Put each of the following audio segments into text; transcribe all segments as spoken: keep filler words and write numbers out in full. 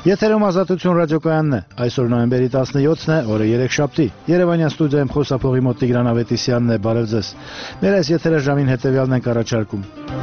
Եթերում Ազատություն ռադիոկայանն է, այսօր նոյեմբերի տասնյոթն է, օրը երեքշաբթի, Երևանյան ստուդիայում խոսափողի մոտ Տիգրան Ավետիսյանն է, բարև ձեզ։ Մեր այս եթերը ժամին հետևյալն ենք առաջարկում։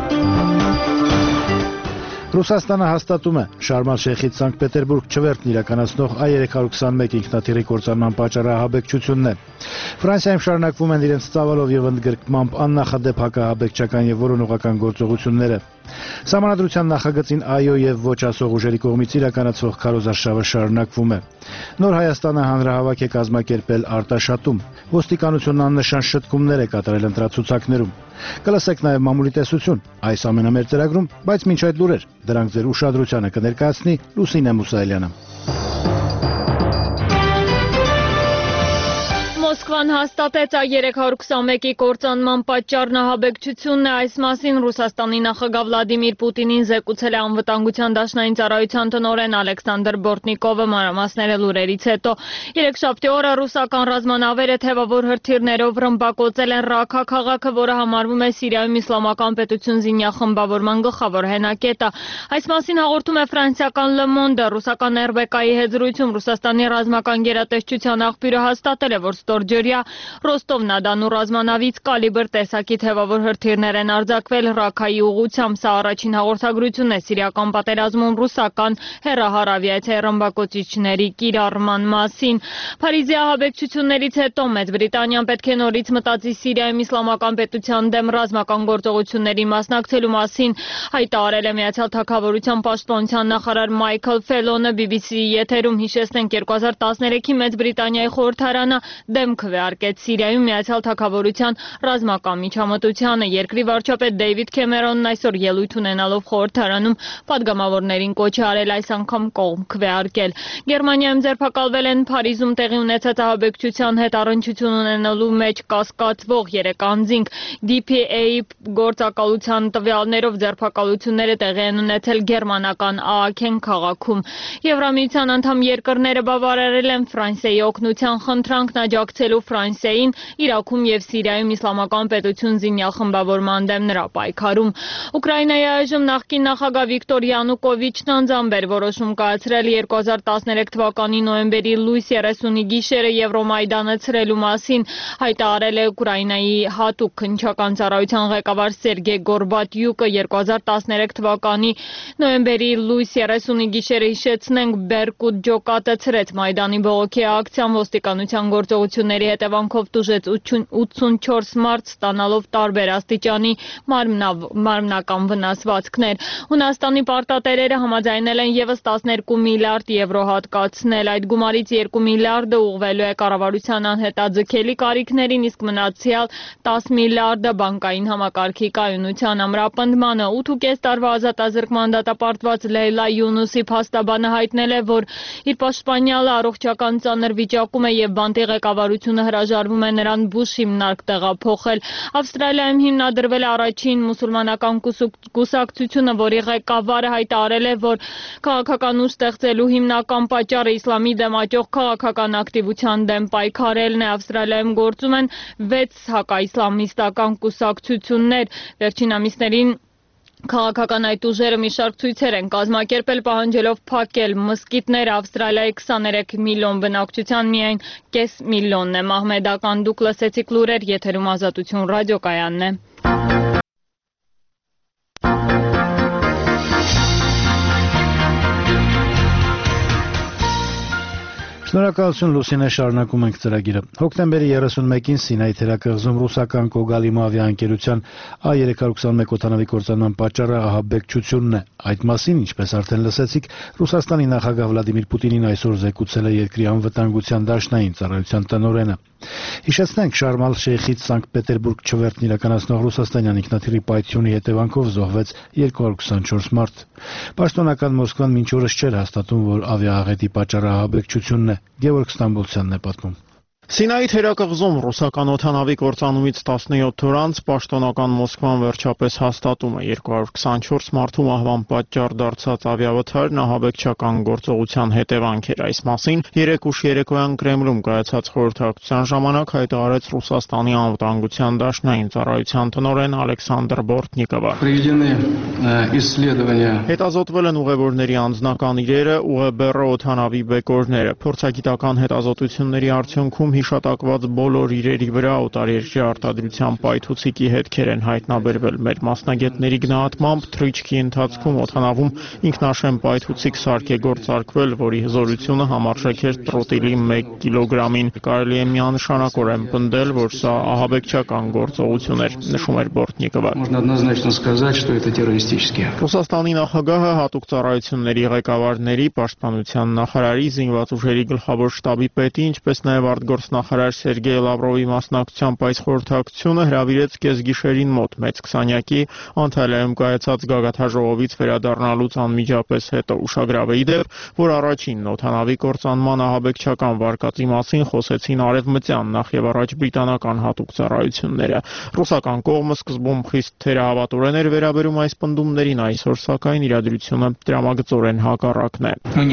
Ռուսաստանը հաստատում է Շարմ ալ-Շեյխից Սանկտ Պետերբուրգ չվերթն իրականացնող A երեք հարյուր քսանմեկ ինքնաթիռի կործանման պատճառահաբեկչությունն է։ Ֆրանսիայում շարունակվում են իրենց ծավալով եւ ընդգրկմամբ աննախադեպ հակահաբեկչական եւ որոնողական գործողությունները։ Սահմանադրության նախագծին այո եւ ոչ ասող ուժերի կողմից իրականացվող քարոզարշավը շարունակվում է։ Նոր Հայաստանը հանրահավաք է կազմակերպել Արտաշատում։ Ոստիկանությունն աննշան շտկումներ է կատարել ընտրացուցակներում։ Կլսեք նաեւ մամուլի տեսություն այս ամենը մեր ծրագրում, բայց մինչ այդ լուրեր, դրանք ձեր ուշադրությանը կներկայացնի Լուսինե Մուսայելյանը։ Մոսկվան հաստատեց A երեք հարյուր քսանմեկի կործանման պատճառն ահաբեկչությունն է, այս մասին Ռուսաստանի նախագահ Վլադիմիր Պուտինին զեկուցել է անվտանգության դաշնային ծառայության տնօրեն Ալեքսանդր Բորտնիկովը մանրամասները լուրերից հետո։ Երեքշաբթի օրը ռուսական ռազմանավերը թևավոր հրթիռներով ռմբակոծել են Ռաքա քաղաքը, որը համարվում է Սիրիայում իսլամական պետություն զինյա խմբավորման գլխավոր հենակետը։ Այս մասին հաղորդում է ֆրանսիական Le Monde-ը, ռուսական R B K-ի հետ զրույցում Ռուսաստանի ռազմական գերատեսչության աղբյուրը հաստատել է, որ Ստորջորյա Ռոստով-Նադանու ռազմանավից կալիբր տեսակի թևավոր հրթիռներ են արձակվել Ռաքայի ուղղությամբ։ Սա առաջին հաղորդագրությունն է Սիրիական պատերազմում ռուսական հեռահարավիացիայի ռմբակոծիչների կիրառման մասին։ Փարիզի ահաբեկչություններից հետո Մեծ Բրիտանիան պետք է նորից մտածի Սիրիայում իսլամական պետության դեմ ռազմական գործողությունների մասնակցելու մասին, հայտարարել է Միացյալ Թագավորության պաշտպանության նախարար Մայքլ Ֆելոնը B B C-ի եթերում։ Հիշեցնենք երկու հազար տասներեքի Մեծ Բրիտանիայի խորհրդարանը դեմ քվեարկեց Սիրիայում Միացյալ Թագավորության ռազմական միջամտությանը։ Երկրի վարչապետ Դեյվիդ Քեմերոնն այսօր ելույթ ունենալով խորհրդարանում պատգամավորներին կոչ է արել այս անգամ կողմ քվեարկել։ Գերմանիայում ձերբակալվել են Փարիզում տեղի ունեցած ահաբեկչության հետ առնչություն ունենալու մեջ կասկածվող երեք անձինք։ D P A-ի գործակալության տվյալներով ձերբակալությունները տեղի են ունեցել գերմանական Aachen քաղաքում։ Եվրամիության անդամ երկրները բավարարել են Ֆրանսիայի օգնության խնդրանքն աջակցելու Ֆրանսիային Իրաքում եւ Սիրիայում իսլամական պետություն զինյա խմբավորման դեմ նրա պայքարում։ Ուկրաինայի այժմ նախկին նախագահ Վիկտոր Յանուկովիչն անձամբ էր որոշում կայացրել երկու հազար տասներեք թվականի նոյեմբերի լույս երեսունի գիշերը Եվրոմայդանը ցրելու մասին, հայտարարել է Ուկրաինայի հատուկ քննչական ծառայության ղեկավար Սերգեյ Գորբատյուկը։ երկու հազար տասներեք թվականի նոյեմբերի լույս երեսունի գիշերը, հիշեցնենք, Բերկուտ ջոկատը ցրեց Մայդանի բողոքի ակցիան, ոստիկանության գործողությունների հետևանքով տուժեց ութսունչորս մարդ, ստանալով տարբեր աստիճանի մարմնական վնասվածքներ։ Հունաստանի պարտատերերը համաձայնել են ևս տասներկու միլիարդ եվրո հատկացնել։ Այդ գումարից երկու միլիարդը ուղղվելու է կառավարության անհետաձգելի կարիքներին, իսկ մնացյալ տասը միլիարդը բանկային համակարգի կայունության ամրապնդմանը։ ութ տարվա ազատազրկման դատապարտված Լեյլա Յունուսի փաստաբանը հայտնել է, որ իր պաշտպանյալը առողջական ծանր վիճակում է եւ բանտի ղեկավարությունը հրաժարվում է նրան բուժ հիմնարկ տեղափոխել։ Ավստրալիայում հիմնադրվել է առաջին մուսուլմանական կուսակցությունը, որի ղեկավարը հայտարարել է, որ քաղաքական ուժ ստեղծելու հիմնական պատճառը իսլամի դեմ աճող քաղաքական ակտիվության դեմ պայքարելն է։ Ավստրալիայում գործում են վեց հակաիսլամիստական կուսակցություններ։ Վերջին ամիսներին քաղաքական այդ ուժերը մի շարք ցույցեր են կազմակերպել, պահանջելով փակել մզկիթները։ Ավստրալիայի քսաներեք միլիոն բնակչության միայն կես միլիոնն է մահմեդական։ Դուք լսեցիք լուրեր, եթերում Ազատություն ռադիոկայանն է։ Շնորհակալություն Լուսինե, շարունակում ենք ծրագիրը։ Հոկտեմբերի երեսունմեկին Սինայի թերակղզում ռուսական Կոգալիմո ավիաընկերության A երեք հարյուր քսանմեկ օդանավի կործանման պատճառը ահաբեկչությունն է։ Այդ մասին, ինչպես արդեն լսեցիք, Ռուսաստանի նախագահ Վլադիմիր Պուտինին այսօր զեկուցել է երկրի անվտանգության դաշնային ծառայության տնօրենը։ Հիշեցնենք, Շարմ ալ-Շեյխից Սանկտ Պետերբուրգ չվերթն իրականացնող ռուսաստանյան ինքնաթիռի պայթյունի հետևանքով զոհվեց երկու հարյուր քսանչորս մարդ։ Պաշտոնական Մոսկվան մինչ օրս չէր հաստատում, որ ավիաաղետի պատճառը ահաբեկչությունն է։ Գևորգ Ստամբոլցյանն է պատմում։ Սինայի թերակղզում ռուսական օդանավի կործանումից տասնյոթ օր անց պաշտոնական Մոսկվան վերջապես հաստատում է երկու հարյուր քսանչորս մարդու մահվան պատճառ դարձած ավիավթարն ահաբեկչական գործողության հետևանք էր։ Այս մասին երեկ ուշ երեկոյան Կրեմլում կայացած խորհրդակցության ժամանակ հայտարարեց Ռուսաստանի անվտանգության դաշնային ծառայության տնօրեն Ալեքսանդր Բորտնիկովը։ Հետազոտվել են ուղևորների անձնական իրերը, ուղեբեռը, օդանավի բեկորները։ Փորձագիտական հետազոտությունների արդյունքում հիշատակված բոլոր իրերի վրա օտարերկրի արտադրության պայթուցիկի հետքեր են հայտնաբերվել։ Մեր մասնագետների գնահատմամբ թռիչքի ընթացքում օդանավում ինքնաշեն պայթուցիկ սարք է գործարկվել, որի հզորությունը համարժեք էր տրոտիլի մեկ կիլոգրամին։ Կարելի է միանշանակորեն պնդել, որ սա ահաբեկչական գործողություն էր, նշում էր Բորտնիկովը։ Ռուսաստանի նախագահը հատուկ ծառայությունների ղեկավարների, պաշտպանության նախարարի, զինված ուժերի գլխավոր շտաբի պետի, ինչպես նաև արտգործնախարար Սերգեյ Լավրովի մասնակցությամբ այս խորհրդակցությունը հրավիրեց կեսգիշերին մոտ մեծ քսանյակի Անտալիայում կայացած գագաթնաժողովից վերադառնալուց անմիջապես հետո ուշագրավ է ի դեպ, որ առաջին օդանավի կործանման ահաբեկչական վարկածի մասին խոսեցին արևմտյան, նախ եւ առաջ բրիտանական հատուկ ծառայությունները։ Ռուսական կողմը սկզբում խիստ թերահավատորեն էր վերաբերում այս պնդումներին, այսօր սակայն իրադրությունը դրամագծորեն հակառակն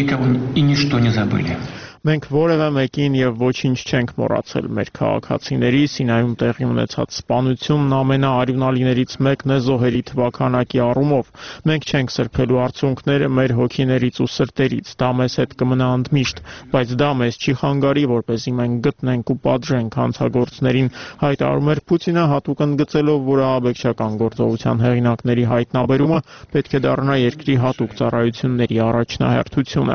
է։ Մենք որևէ մեկին եւ ոչինչ չենք մոռացել։ Մեր քաղաքացիների Սինայում տեղի ունեցած սպանությունն ամենաարյունալիներից մեկն է զոհերի թվաքանակի առումով։ Մենք չենք սրբելու արցունքները մեր հոգիներից ու սրտերից, դա մեզ հետ կմնա ընդմիշտ, բայց դա մեզ չի խանգարի, որպեսզի մենք գտնենք ու պատժենք հանցագործներին, հայտարարում էր Պուտինը, հատուկ ընդգծելով, որ ահաբեկչական գործողության հեղինակների հայտնաբերումը պետք է դառնա երկրի հատուկ ծառայությունների առաջնահերթությունը։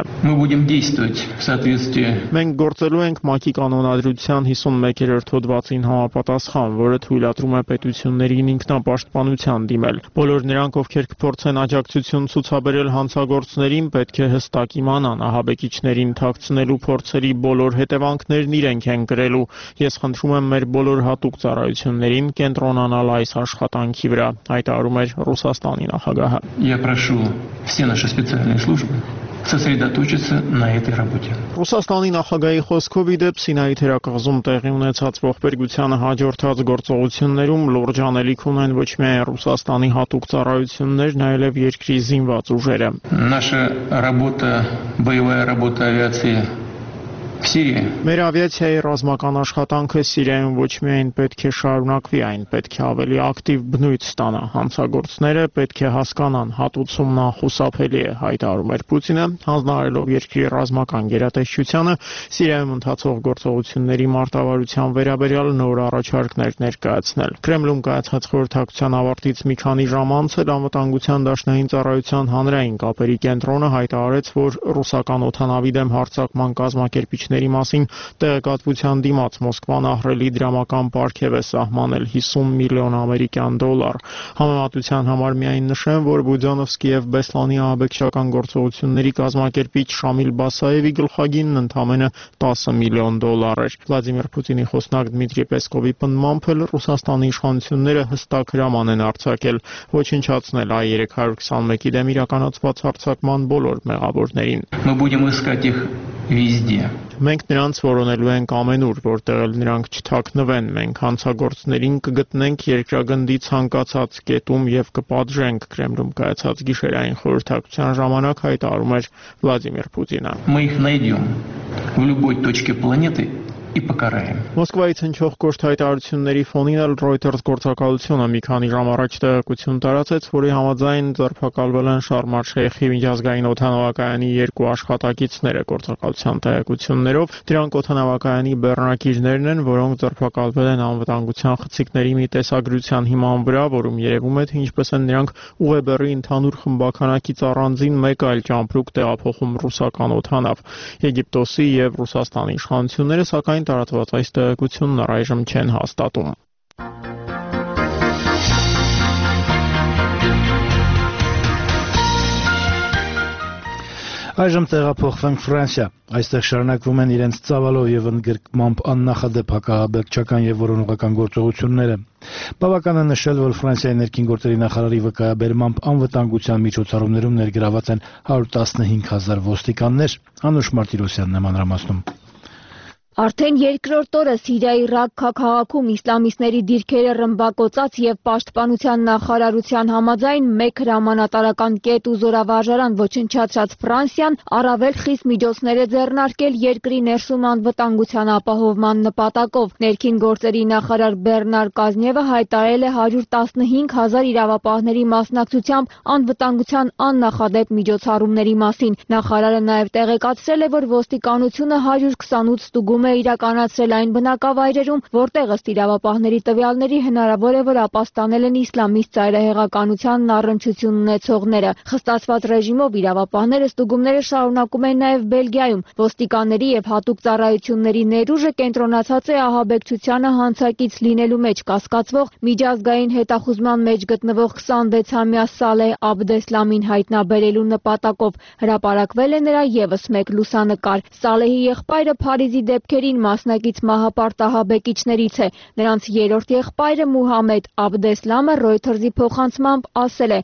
Մենք գործելու ենք ՄԱԿ-ի կանոնադրության հիսունմեկերորդ հոդվածին համապատասխան, որը թույլատրում է պետություններին ինքնապաշտպանության դիմել։ Բոլոր նրանք, ովքեր կփորձեն աջակցություն ցուցաբերել հանցագործներին, պետք է հստակ իմանան, ահաբեկիչներին թաքցնելու փորձերի բոլոր հետևանքներն իրենք են կրելու։ Ես խնդրում եմ մեր բոլոր հատուկ ծառայություններին կենտրոնանալ այս աշխատանքի վրա, հայտարարում էր Ռուսաստանի նախագահը։ Я прошу все наши специальные службы сосредоточиться на этой работе. Ռուսաստանի նախագահի խոսքով ի դեպ Սինայի թերակղզում տեղի ունեցած ողբերգությանը հաջորդած գործողություններում լուրջ անելիք ունեն ոչ միայն Ռուսաստանի հատուկ ծառայություններն, այլև երկրի զինված ուժերը։ Наша работа, боевая работа авиации в Сирии. Մեր ավիացիայի ռազմական աշխատանքը Սիրիայում ոչ միայն պետք է շարունակվի, այն պետք է ավելի ակտիվ բնույթ ստանա։ Հանցագործները պետք է հասկանան, հատուցումն անխուսափելի է, հայտարարում էր Պուտինը, հանձնարարելով երկրի ռազմական գերատեսչությանը Սիրիայում ընթացող գործողությունների մարտավարության վերաբերյալ նոր առաջարկներ ներկայացնել։ Կրեմլում կայացած խորհրդակցության ավարտից մի քանի ժամ անց էլ անվտանգության դաշնային ծառայության հանրային կապերի կենտրոնը հայտարարեց, որ ռուսական օդանավի դեմ հարձակման կազմակերպիչների մասին տեղեկատվության դիմաց Մոսկվան ահռելի դրամական պարգև է սահմանել հիսուն միլիոն ամերիկյան դոլար։ Համեմատության համար միայն նշեմ, որ Բուդյոնովսկի եւ Բեսլանի ահաբեկչական գործողությունների կազմակերպիչ Շամիլ Բասաևի գլխագինն ընդամենը տասը միլիոն դոլար էր։ Վլադիմիր Պուտինի խոսնակ Դմիտրի Պեսկովի պնդմամբ էլ Ռուսաստանի իշխանությունները հստակ հրաման են արձակել ոչնչացնել այ երեք հարյուր քսանմեկի դեմ իրականացված հարձակման բոլոր մեղավորներին։ Мы будем искать их везде. Մենք նրանց որոնելու ենք ամենուր, որտեղ էլ նրանք չթաքնվեն, մենք հանցագործներին կգտնենք երկրագնդի ցանկացած կետում եւ կպատժենք, Կրեմլում կայացած գիշերային խորհրդակցության ժամանակ հայտարարում էր Վլադիմիր Պուտինը։ Мы их найдем в любой точке планеты и покараем. Մոսկվայից հնչող կոշտ հայտարարությունների ֆոնին էլ Reuters գործակալությունը մի քանի ժամ առաջ տեղեկություն տարածեց, որի համաձայն ձերբակալվել են Շարմ ալ-Շեյխի միջազգային օդանավակայանի երկու աշխատակիցները գործակալության տեղեկություններով։ Դրանք օդանավակայանի բեռնակիրներն են, որոնք ձերբակալվել են անվտանգության խցիկների մի տեսագրության հիման վրա, որում երևում է, թե ինչպես են նրանք ուղեբեռի ընդհանուր խմբականակից առանձին մեկ այլ ճամպրուկ տեղափոխում ռուսական օդանավ։ Եգիպտոսի եւ Ռուսաստանի իշխանությունները սակայն տարածված այս տեղեկությունն առայժմ չեն հաստատում։ Այժմ տեղափոխվենք Ֆրանսիա։ Այստեղ շարունակվում են իրենց ծավալով եւ ընդգրկմամբ աննախադեպ հակահաբեկչական եւ որոնողական գործողությունները։ Բավական է նշել, որ Ֆրանսիայի ներքին գործերի նախարարի վկայաբերմամբ անվտանգության միջոցառումներում ներգրաված են հարյուր տասնհինգ հազար ոստիկաններ։ Անուշ Մարտիրոսյանն է մանրամասնում։ Արդեն երկրորդ օրը Սիրիայի Ռաքքա քաղաքում իսլամիստների դիրքերը ռմբակոծած եւ պաշտպանության նախարարության համաձայն մեկ հրամանատարական կետ ու զորավարժարան ոչնչացրած Ֆրանսիան առավել խիստ միջոցներ է ձեռնարկել երկրի ներսում անվտանգության ապահովման նպատակով։ Ներքին գործերի նախարար Բեռնար Կազնևը հայտարարել է հարյուր տասնհինգ հազար իրավապահների մասնակցությամբ անվտանգության աննախադեպ միջոցառումների մասին։ Նախարարը նաեւ տեղեկացրել է, որ ոստիկանությունը հարյուր քսանութ ստուգում է իրականացրել այն բնակավայրերում, որտեղ ըստ իրավապահների տվյալների հնարավոր է, որ ապաստանել են իսլամիստ ծայրահեղականությանն առնչություն ունեցողները։ Խստացված ռեժիմով իրավապահները ստուգումները շարունակում են նաև Բելգիայում։ Ոստիկանների եւ հատուկ ծառայությունների ներուժը կենտրոնացած է ահաբեկչությանը հանցակից լինելու մեջ կասկածվող միջազգային հետախուզման մեջ գտնվող քսանվեցամյա Սալեհ Աբդեսլամին հայտնաբերելու նպատակով։ Հրապարակվել է նրա եւս մեկ լուսանկար։ Սալեհի եղբայրը Փարիզի դեպքերին մասնակից մահապարտ ահաբեկիչներից է։ Նրանց երրորդ եղբայրը Մուհամեդ Աբդեսլամը Reuters-ի փոխանցմամբ ասել է.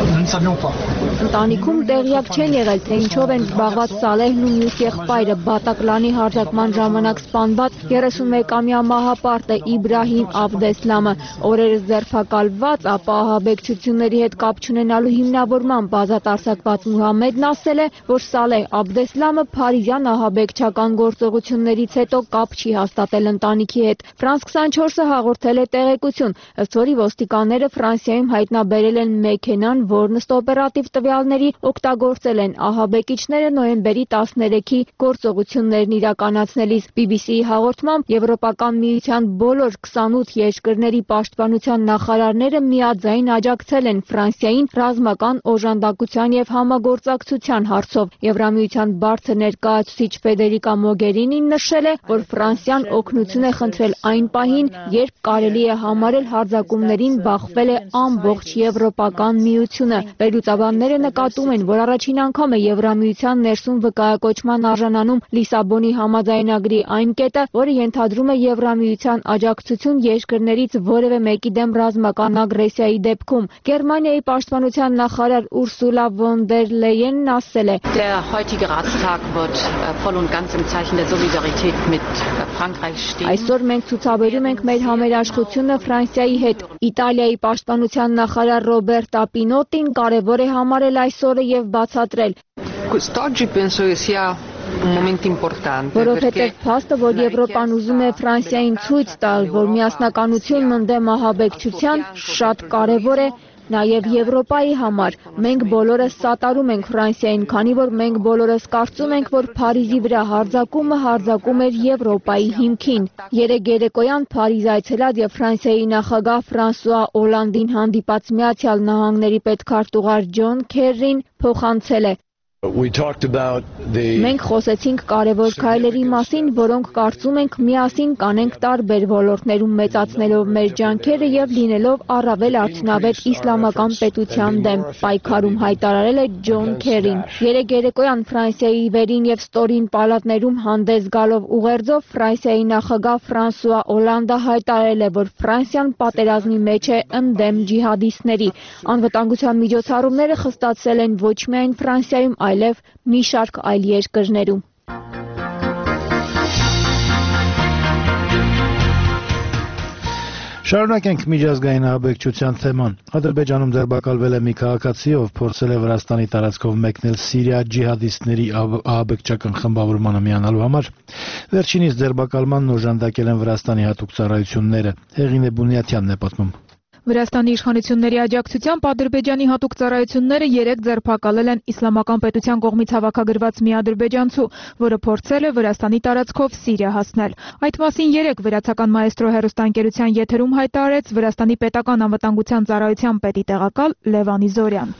Ընտանիքում տեղյակ չեն եղել, թե ինչով են զբաղված Սալեհն ու մյուս եղբայրը, Բատակլանի հարձակման ժամանակ սպանված երեսունմեկամյա մահապարտը Իբրահիմ Աբդեսլամը, օրերս ձերբակալված, ապա ահաբեկչությունների հետ կապ չունենալու հիմնավորմամբ ազատարձակված Մուհամեդն ասել է, որ Սալեհ Աբդեսլամը փարիզյան ահաբեկչական գործողություններից հետո կապ չի հաստատել ընտանիքի հետ։ Ֆրանս քսանչորսը հաղորդել է տեղեկություն, ըստ որի ոստիկանները Ֆրանսիայում հայտնաբերել են մեքենան, որն ըստ օպերատիվ տվյալների օգտագործել են ահաբեկիչները նոյեմբերի տասներեքի գործողություններն իրականացնելիս։ բի բի սի-ի հաղորդմամբ Եվրոպական միության բոլոր քսանութ երկրների պաշտպանության նախարարները միաձայն աջակցել են Ֆրանսիային ռազմական օժանդակության եւ համագործակցության հարցով։ Եվրամիության բարձր ներկայացուցիչ Ֆեդերիկա Մոգերինին նշել է, որ Ֆրանսիան օգնություն է խնդրել այն պահին, երբ կարելի է համարել հարձակումներին բախվել է ամբողջ Եվրոպական միությունը։ Վերլուծաբանները նկատում են, որ առաջին անգամ է Եվրամիության ներսում վկայակոչման արժանանում Լիսաբոնի համաձայնագրի այն կետը, որը ենթադրում է Եվրամիության աջակցություն երկրներից որևէ մեկի դեմ ռազմական ագրեսիայի դեպքում։ Գերմանիայի պաշտպանության նախարար Ուրսուլա վոն դեր Լեյենն ասել է. Այսօր մենք ցուցաբերում ենք մեր համերաշխությունը Ֆրանսիայի հետ։ Իտալիայի պաշտպանության նախարար Ռոբերտա Պինոտին կարևոր է համարել այսօրը եւ բացատրել. Որովհետև փաստը, որ Եվրոպան ուզում է Ֆրանսիային ցույց տալ, որ միասնականությունն ընդդեմ ահաբեկչության շատ կարևոր է նաև Եվրոպայի համար։ Մենք բոլորս սատարում ենք Ֆրանսիային, քանի որ մենք բոլորս կարծում ենք, որ Փարիզի վրա հարձակումը հարձակում էր Եվրոպայի հիմքին։ Երեկ երեկոյան Փարիզ այցելած եւ Ֆրանսիայի նախագահ Ֆրանսուଆ Օլանդին հանդիպած Միացյալ Նահանգների պետքարտուղար Ջոն Քերրին փոխանցել է. Մենք խոսեցինք կարևոր քայլերի մասին, որոնք կարծում ենք միասին կանենք տարբեր ոլորտներում մեծացնելով մեր ջանքերը եւ լինելով առավել արդյունավետ իսլամական պետության դեմ, պայքարում հայտարարել է Ջոն Քերին։ Երեկ երեկոյան Ֆրանսիայի վերին եւ ստորին պալատներում հանդես գալով ուղերձով Ֆրանսիայի նախագահ Ֆրանսուଆ Օլանդը հայտարարել է, որ Ֆրանսիան պատերազմի մեջ է ընդդեմ ջիհադիստների։ Անվտանգության միջոցառումները խստացել են ոչ միայն Ֆրանսիայում, այլև մի շարք այլ երկրներում։ Շարունակենք միջազգային ահաբեկչության թեման։ Ադրբեջանում ձերբակալվել է մի քաղաքացի, ով փորձել է Վրաստանի տարածքով մեկնել Սիրիա ջիհադիստների ահաբեկչական խմբավորմանը միանալու համար։ Վերջինիս ձերբակալմանն օժանդակել են Վրաստանի հատուկ ծառայությունները։ Հեղինե Բունյաթյանն է պատմում։ Վրաստանի իշխանությունների աջակցությամբ Ադրբեջանի հատուկ ծառայությունները երեկ ձերբակալել են իսլամական պետության կողմից հավաքագրված մի ադրբեջանցու, որը փորձել է Վրաստանի տարածքով Սիրիա հասնել։ Այդ մասին երեկ Վրացական Մաեստրո հեռուստաընկերության եթերում հայտարարեց Վրաստանի պետական անվտանգության ծառայության պետի տեղակալ Լևան Իզորյան։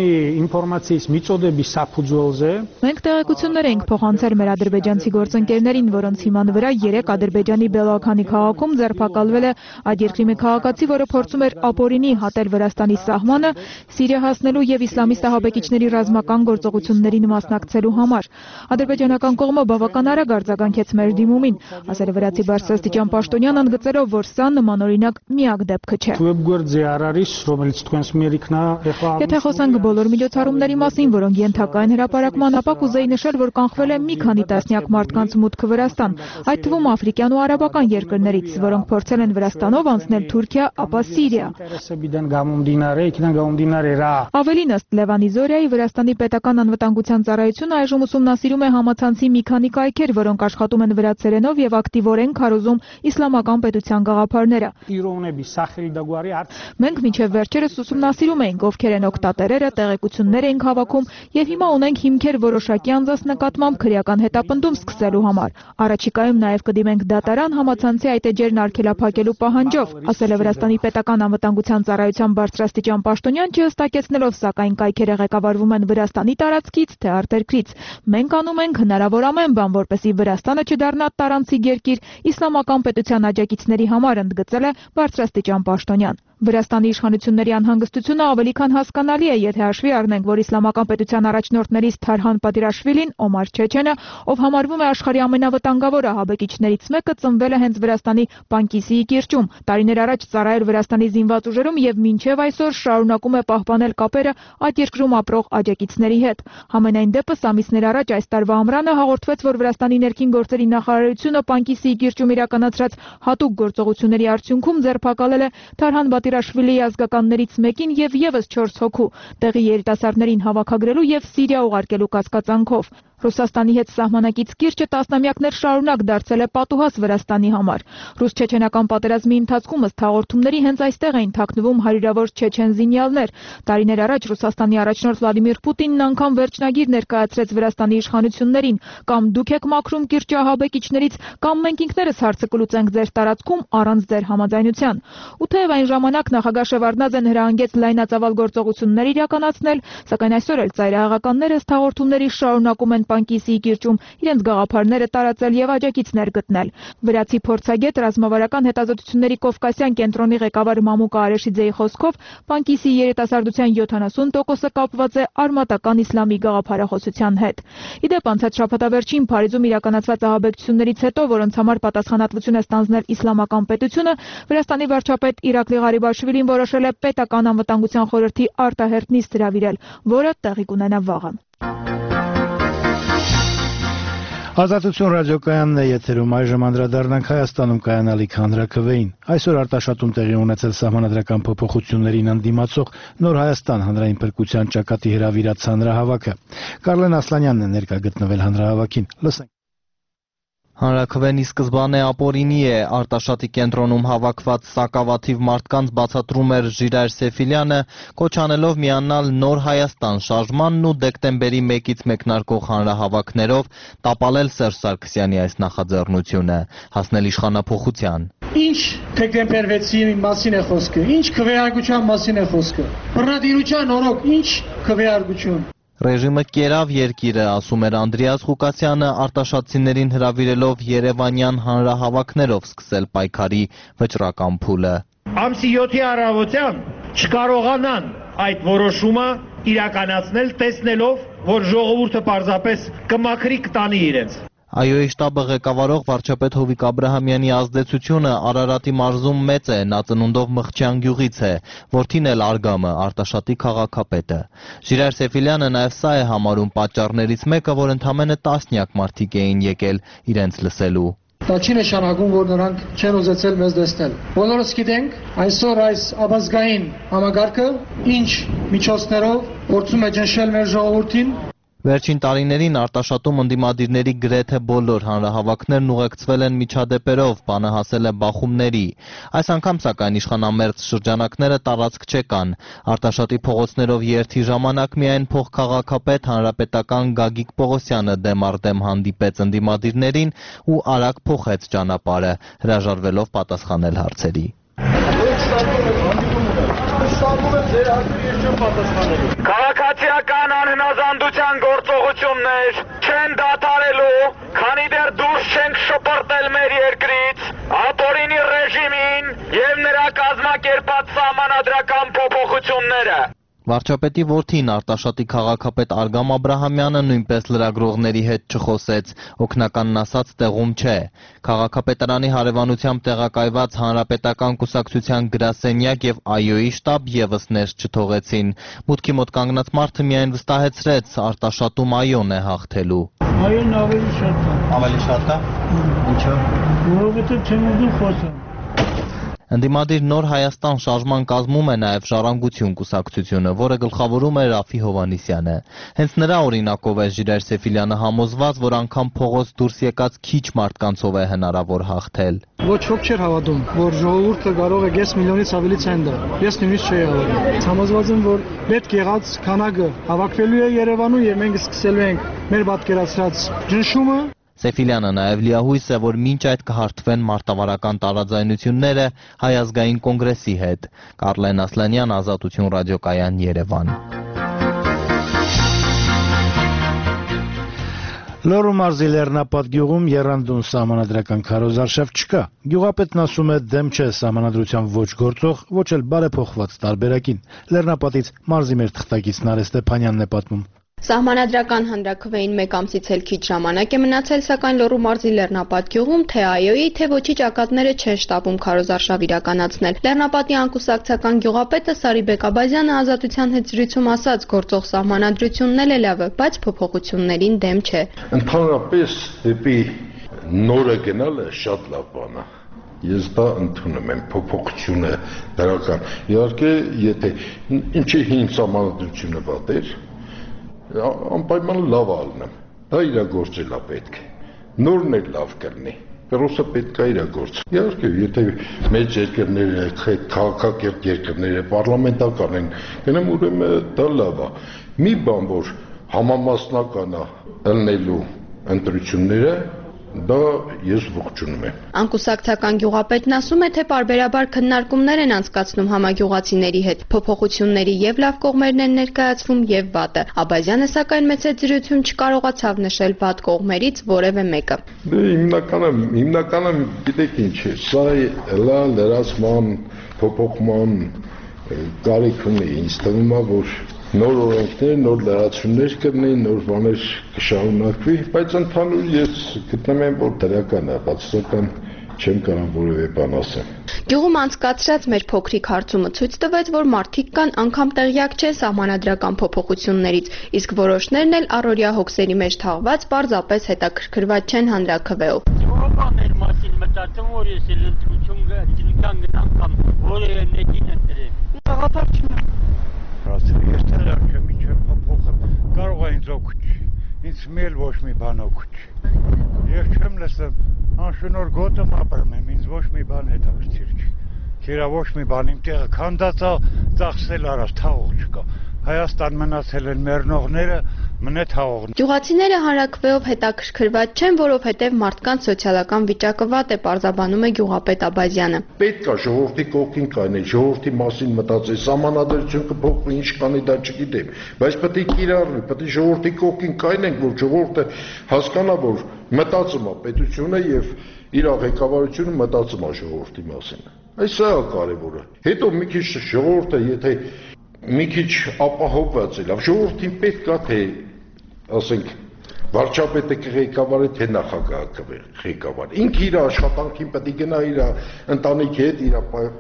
Մենք տեղեկություններ ենք փոխանցել մեր ադրբեջանցի գործընկերներին, որոնց հիման վրա երեկ Ադրբեջանի Բելոքանի քաղաքում ձերբակալվել է այդ երկրի մի քաղաքացի, որը փորձում էր էր ապօրինի հատել Վրաստանի սահմանը Սիրիա հասնելու եւ իսլամիստ ահաբեկիչների ռազմական գործողություններին մասնակցելու համար։ Ադրբեջանական կողմը բավական արագ արձագանքեց մեր դիմումին, ասել է վրացի բարձրաստիճան պաշտոնյան, ընդգծելով, որ սա նմանօրինակ միակ դեպքը չէ։ Եթե խոսանք բոլոր միջոցառումների մասին, որոնք ենթակա են հրապարակման, ապա կուզեի նշել, որ կանխվել է մի քանի տասնյակ մարդկանց մուտքը Վրաստան, այդ թվում աֆրիկյան ու արաբական երկրներից, որոնք փորձել են Վրաստանով անցնել Թուրքիա, ապա Սիրիա։ Ավելին, ըստ Լևանի Զորիայի, Վրաստանի պետական անվտանգության ծառայությունը այժմ ուսումնասիրում է համացանցի մի քանի կայքեր, որոնք աշխատում են վրացերենով եւ ակտիվորեն քարոզում իսլամական պետության գաղափարները։ Մենք մինչև վերջերս ուսումնասիրում էինք, ովքեր են օգտատերերը, տեղեկություններ էինք հավաքում եւ հիմա ունենք հիմքեր որոշակի անձանց նկատմամբ քրեական հետապնդում սկսելու համար։ Առաջիկայում նաեւ կդիմենք դատարան համացանցի այդ էջերն արգելափակելու պահանջով, ասել է Վրաստանի պետական անվտանգության ծառայության բարձրաստիճան պաշտոնյան, չհստակեցնելով սակայն կայքերը ղեկավարվում են Վրաստանի տարածքից թե արտերկրից։ Մենք անում ենք հնարավոր ամեն բան, որպեսզի Վրաստանը չդառնա տարանցիկ երկիր իսլամական պետության աջակիցների համար, ընդգծել է բարձրաստիճան պաշտոնյան։ Վրաստանի իշխանությունների անհանգստությունը ավելի քան հասկանալի է, եթե հաշվի առնենք, որ իսլամական պետության առաջնորդներից Թարհան Պատիրաշվիլին, Օմար Չեչենը, ով համարվում է աշխարհի ամենավտանգավոր ահաբեկիչներից մեկը, ծնվել է հենց Վրաստանի Պանկիսիի կիրճում։ Տարիներ առաջ ծառայել Վրաստանի զինված ուժերում եւ մինչեւ այսօր շարունակում է պահպանել կապերը այդ երկրում ապրող աջակիցների հետ։ Համենայն դեպս ամիսներ առաջ այս տարվա ամռանը հաղորդվեց, որ Վրաստանի ներքին գործերի նախարարությունը Պանկիսիի կիրճում իրականացրած հատուկ գործողությունների արդյունքում ձերբակալել է Թարհան Պատիրաշվիլիի ազգականներից մեկին եւ եւս չորս հոգու, տեղի երիտասարդներին հավաքագրելու եւ Սիրիա ուղարկելու կասկածանքով։ Ռուսաստանի հետ սահմանակից կիրճը տասնամյակներ շարունակ դարձել է պատուհաս Վրաստանի համար։ Ռուս-չեչենական պատերազմի ընթացքում ըստ հաղորդումների հենց այստեղ էին թաքնվում հարյուրավոր չեչեն զինյալներ։ Տարիներ առաջ Ռուսաստանի առաջնորդ Վլադիմիր Պուտինն անգամ վերջնագիր ներկայացրեց Վրաստանի իշխանություններին. կամ դուք եք մաքրում կիրճի ահաբեկիչներից, կամ մենք ինքներս հարցը կլուծենք ձեր տարածքում առանց ձեր համաձայնության։ Ու թեև այն ժամանակ նախագահ Շևարդնաձեն հրահանգեց լայնածավալ գործողություններ իրականացնել, սակայն այսօր էլ ծայրահեղականները ըստ հաղորդումների շարունակում են Պանկիսիի կիրճում իրենց գաղափարները տարածել եւ աջակիցներ գտնել։ Վրացի փորձագետ, ռազմավարական հետազոտությունների Կովկասյան կենտրոնի ղեկավար Մամուկա Արեշիձեի խոսքով, Պանկիսիի երիտասարդության յոթանասուն տոկոսը կապված է արմատական իսլամի գաղափարախոսության հետ։ Իդեպ անցած շաբաթավերջին Փարիզում իրականացված ահաբեկչություններից հետո, որոնց համար պատասխանատվություն է ստանձնել իսլամական պետությունը, Վրաստանի վարչապետ Իրակլի Ղարիբաշվիլին որոշել է պետական անվտանգության խորհրդի արտահերթ նիստ հրավիրել, որը տեղի կունենա վաղը։ Ազատություն ռադիոկայանն է եթերում, այժմ անդրադառնանք Հայաստանում կայանալիք հանրաքվեին։ Այսօր Արտաշատում տեղի ունեցել սահմանադրական փոփոխություններին ընդդիմացող Նոր Հայաստան հանրային փրկության ճակատի հրավիրած հանրահավաքը։ Կարլեն Ասլանյանն է ներկա գտնվել հանրահավաքին։ Լսենք։ Հանրաքվեն ի սկզբանե ապօրինի է, Արտաշատի կենտրոնում հավաքված սակավաթիվ մարդկանց բացատրում էր Ժիրայր Սեֆիլյանը, կոչ անելով միանալ Նոր Հայաստան շարժմանն ու դեկտեմբերի մեկից մեկնարկող հանրահավաքներով տապալել Սերժ Սարգսյանի այս նախաձեռնությունը, հասնել իշխանափոխության։ Ինչ դեկտեմբերի մասին է խոսքը, ինչ քվեարկության մասին է խոսքը, բռնատիրության օրոք ինչ քվեարկություն։ Ռեժիմը կերավ երկիրը, ասում էր Անդրեաս Ղուկասյանը, արտաշատցիներին հրավիրելով երևանյան հանրահավաքներով սկսել պայքարի վճռական փուլը։ Ամսի յոթի առավոտյան չկարողանան այդ որոշումը իրականացնել, տեսնելով, որ ժողովուրդը պարզապես կմաքրի կտանի իրենց։ ԱՅՈ-ի շտաբը ղեկավարող վարչապետ Հովիկ Աբրահամյանի ազդեցությունը Արարատի մարզում մեծ է, նա ծնունդով Մխչյան գյուղից է, որդին էլ Արգամը, Արտաշատի քաղաքապետը։ Ժիրայր Սեֆիլյանը նաև սա է համարում պատճառներից մեկը, որ ընդամենը տասնյակ մարդիկ էին եկել իրենց լսելու։ Դա չի նշանակում, որ նրանք չեն ուզեցել մեզ տեսնել։ Բոլորս գիտենք, այսօր այս ապազգային համագարկը ինչ միջոցներով փորձում է ճնշել մեր ժողովրդին։ Վերջին տարիներին Արտաշատում ընդդիմադիրների գրեթե բոլոր հանրահավաքներն ուղեկցվել են միջադեպերով, բանը հասել է բախումների։ Այս անգամ սակայն իշխանամերձ շրջանակները տարածք չեկան։ Արտաշատի փողոցներով երթի ժամանակ միայն փոխքաղաքապետ հանրապետական Գագիկ Պողոսյանը դեմ առ դեմ հանդիպեց ընդդիմադիրներին ու արագ փոխեց ճանապարհը, հրաժարվելով պատասխանել հարցերի։ Քաղաքացիական անհնազանդության գործողություններ չեն դադարելու, քանի դեռ դուրս չենք շպրտել մեր երկրից, ապօրինի ռեժիմին եւ նրա կազմակերպ ձեռքբերված սահմանադրական փոփոխությունները։ Վարչապետի որդին Արտաշատի քաղաքապետ Արգամ Աբրահամյանը նույնպես լրագրողների հետ չխոսեց, օգնականն ասած տեղում չէ։ Քաղաքապետարանի հարևանությամբ տեղակայված Հանրապետական կուսակցության գրասենյակ եւ ԱՅՈ-ի շտաբ եւս ներս չթողեցին։ Մուտքի մոտ կանգնած մարդը միայն վստահեցրեց, Արտաշատում ԱՅՈ-ն է հաղթելու։ ԱՅՈ-ն ավելի շատ է։ Ավելի շատ է։ Ինչո՞ւ։ Որովհետեւ չեմ ուզում խոսեմ։ Ընդդիմադիր Նոր Հայաստան շարժման կազմում է նաև Ժառանգություն կուսակցությունը, որը գլխավորում է Ռաֆի Հովհաննիսյանը։ Հենց նրա օրինակով է Ժիրայր Սեֆիլյանը համոզված, որ անգամ փողոց դուրս եկած քիչ մարդկանցով է հնարավոր հաղթել։ Ոչ ոք չէր հավատում, որ ժողովուրդը կարող է կես միլիոնից ավելի ցեն տալ։ Ես նույնիսկ չէի հավատում։ Համոզված եմ, որ պետք եղած քանակը հավաքվելու է Երևանում եւ մենք սկսելու ենք մեր պատկերացրած ճնշումը։ Սեֆիլյանը նաև լիահույս է, որ մինչ այդ կհարթվեն մարտավարական տարաձայնությունները Հայ ազգային կոնգրեսի հետ։ Կարլեն Ասլանյան, Ազատություն ռադիոկայան, Երևան։ Լոռու մարզի Լեռնապատ գյուղում եռանդուն սահմանադրական քարոզարշավ չկա։ Գյուղապետն ասում է դեմ չէ սահմանադրությամբ ոչ գործող, ոչ էլ բարեփոխված տարբերակին։ Լեռնապատից մարզի մեր թղթակից Նարէ Ստեփանյանն է պատմում։ Սահմանադրական հանրաքվեին մեկ ամսից էլ քիչ ժամանակ է մնացել, սակայն Լոռու մարզի Լեռնապատ գյուղում թե ԱՅՈ-ի, թե ոչի ճակատները չեն շտապում քարոզարշավ իրականացնել։ Լեռնապատի անկուսակցական գյուղապետը Սարիբեկ Աբազյանը Ազատության հետ զրույցում ասաց, գործող սահմանադրությունն էլ է լավը, բայց փոփոխություններին դեմ չէ։ Ընդհանրապես դեպի նորը գնալը շատ լավ բան է։ Ես դա ընդունում եմ, փոփոխությունը դրական։ Իհարկե, եթե ինչի հին սահմանադրությունը վատեր, անպայման լավ ալնեմ, դա իրագործել է պետք է, նորն էլ լավ կլինի, պրոսը պետք է իրագործել։ Իհարկե, եթե մեծ երկրները, քաղաքակիրթ երկրները, պարլամենտական են, գնեմ ուրեմն դա լավ է։ Մի բան, որ համամասնական է ըլնելու ընտրությունները, դա ես ողջունում եմ։ Անկուսակցական գյուղապետն ասում է, թե պարբերաբար քննարկումներ են անցկացնում համագյուղացիների հետ, փոփոխությունների եւ լավ կողմերն են ներկայացվում եւ վատը։ Աբազյանը սակայն մեծ զրույցում չկարողացավ նշել վատ կողմերից որևէ մեկը։ Դե հիմնականը, հիմնականը գիտեք ինչ է, սա լա լրացման, փոփոխման կարիք ունի, ինձ թվում է, որ նոր օրենքներ, նոր լրացումներ կլինի, նոր բաներ կշարունակվի, բայց ընդհանուր ես գտնում եմ, որ դրական է, բացասական չեմ կարող որևէ բան ասեմ։ Գյուղում անցկացրած մեր փոքրիկ հարցումը ցույց տվեց, որ մարդիկ կան անգամ տեղյակ չեն սահմանադրական փոփոխություններից, իսկ որոշներն էլ առօրյա հոգսերի մեջ թաղված պարզապես հետաքրքրված չեն հանրաքվեով։ Բաներ մասին մտածում, որ ես էլ ընդրություն գնամ կամ որևէ մեկին ընտրեմ։ Աղատար չունեմ։ Ես թերակ չեմ ինչ փոփոխեմ, կարող է ինձ օգուտ, ինձ մեել ոչ մի բան օգուտ։ Ես չեմ լսեմ, անշնոր գոտում ապրում եմ, ինձ ոչ մի բան հետաքրքիր չի։ Քերա ոչ մի բան իմ տեղը քանդածա ծախսել արած թաղող չկա։ Հայաստան մնացել են մեռնողները, մնե թաղողներ։ Գյուղացիները հանրաքվեով հետաքրքրված չեն, որովհետև մարդկանց սոցիալական վիճակը վատ է, պարզաբանում է գյուղապետ Աբազյանը։ Պետք է ժողովրդի կողքին կայնել, ժողովրդի մասին մտածել, սահմանադրություն կփոխվի, ինչ կանի դա չգիտեմ, բայց պետք է կիրառվի, պետք է ժողովրդի կողքին կայնենք, որ ժողովուրդը հասկանա, որ մտածում է պետությունը եւ իր ղեկավարությունը մտածում է ժողովրդի մասին։ Այս է կարևորը։ Հետո մի քիչ ժողովուրդը, եթե մի քիչ ապահովված է, լավ, ժողովրդին պետք է թե, ասենք, վարչապետը կղեկավարի, թե նախագահը կղեկավարի։ Ինքը իր աշխատանքին պետք է գնա, իր ընտանիքի հետ, իր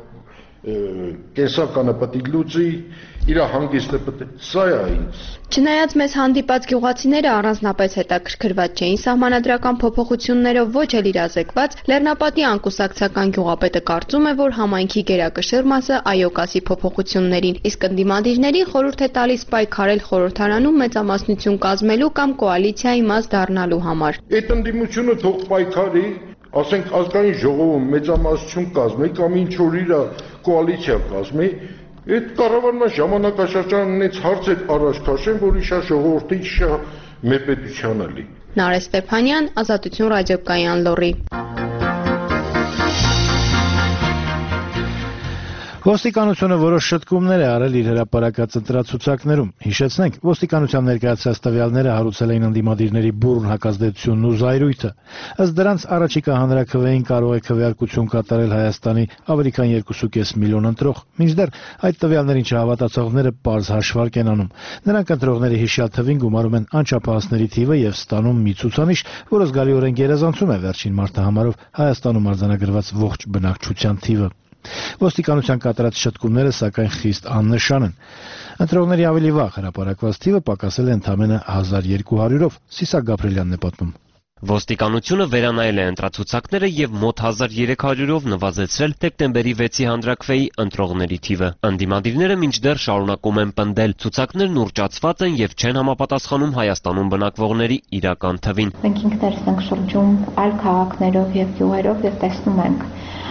կենսականը պետք է լուծի, իր հանգիստը պետք է, սա է ինձ։ Չնայած մեզ հանդիպած գյուղացիները առանձնապես հետաքրքրված չէին սահմանադրական փոփոխություններով, ոչ էլ իրազեկված, Լեռնապատի անկուսակցական գյուղապետը կարծում է, որ համայնքի գերակշիռ մասը ԱՅՈ կասի փոփոխություններին, իսկ ընդդիմադիրներին խորհուրդ է տալիս պայքարել խորհրդարանում մեծամասնություն կազմելու կամ կոալիցիայի մաս դառնալու համար։ Այդ ընդդիմությունը թող պայքարի, ասենք ազգային ժողովում մեծամասնություն կազմի կամ ինչ որ իր կոալիցիա կազմի, այդ կառավարման ժամանակաշրջանը ունեց հարցեր առաջ քաշեն, որ իշա ժողովրդի իշա մեր պետությանը լի։ Նարէ Ստեփանյան, Ազատություն ռադիոկայան, Լոռի։ Ոստիկանությունը որոշ շտկումներ է արել իր հրապարակած ընտրացուցակներում։ Հիշեցնենք, ոստիկանության ներկայացրած տվյալները հարուցել էին ընդդիմադիրների բուռն հակազդեցությունն ու զայրույթը։ Ըստ դրանց առաջիկա հանրաքվեին կարող է քվեարկություն կատարել Հայաստանի ավելի քան երկու կես միլիոն ընտրող, մինչդեռ այդ տվյալներին չհավատացողները պարզ հաշվարկ են անում։ Նրանք ընտրողների հիշյալ թվին գումարում են անչափահասների թիվը եւ ստանում մի ցուցանիշ, որը զգալիորեն գերազանցում է վերջին մարտահամարով Հայաստանում արձանագրված ողջ բնակչության թիվը։ Ոստիկանության կատարած շտկումները սակայն խիստ աննշան են։ Ընտրողների ավելի վաղ հրապարակված թիվը պակասել է ընդամենը հազար երկու հարյուրով, Սիսակ Գաբրելյանն է պատմում։ Ոստիկանությունը վերանայել է ընտրացուցակները եւ մոտ հազար երեք հարյուրով նվազեցրել դեկտեմբերի վեցի հանրաքվեի ընտրողների թիվը։ Ընդդիմադիրները մինչդեռ շարունակում են պնդել, ցուցակներն ուռճացված են եւ չեն համապատասխանում Հայաստանում բնակվողների իրական թվին։ Մենք ինքներս ենք շրջում այլ քաղաքներով եւ գյուղերով եւ տեսնում ենք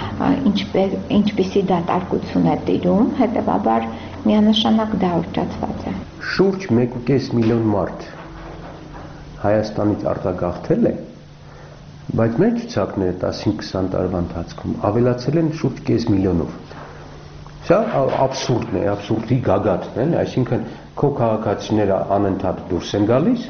ինչպիսի դատարկություն է տիրում, հետեւաբար միանշանակ դա ուռճացված է։ Շուրջ մեկ ու կես միլիոն մարդ Հայաստանից արձագաղթել է, բայց մեր ցուցակները տասնհինգ-քսան տարվա ընթացքում ավելացել են շուրջ կես միլիոնով։ Սա աբսուրդն է, աբսուրդի գագաթն է, այսինքն քո քաղաքացիները անընդհատ դուրս են գալիս,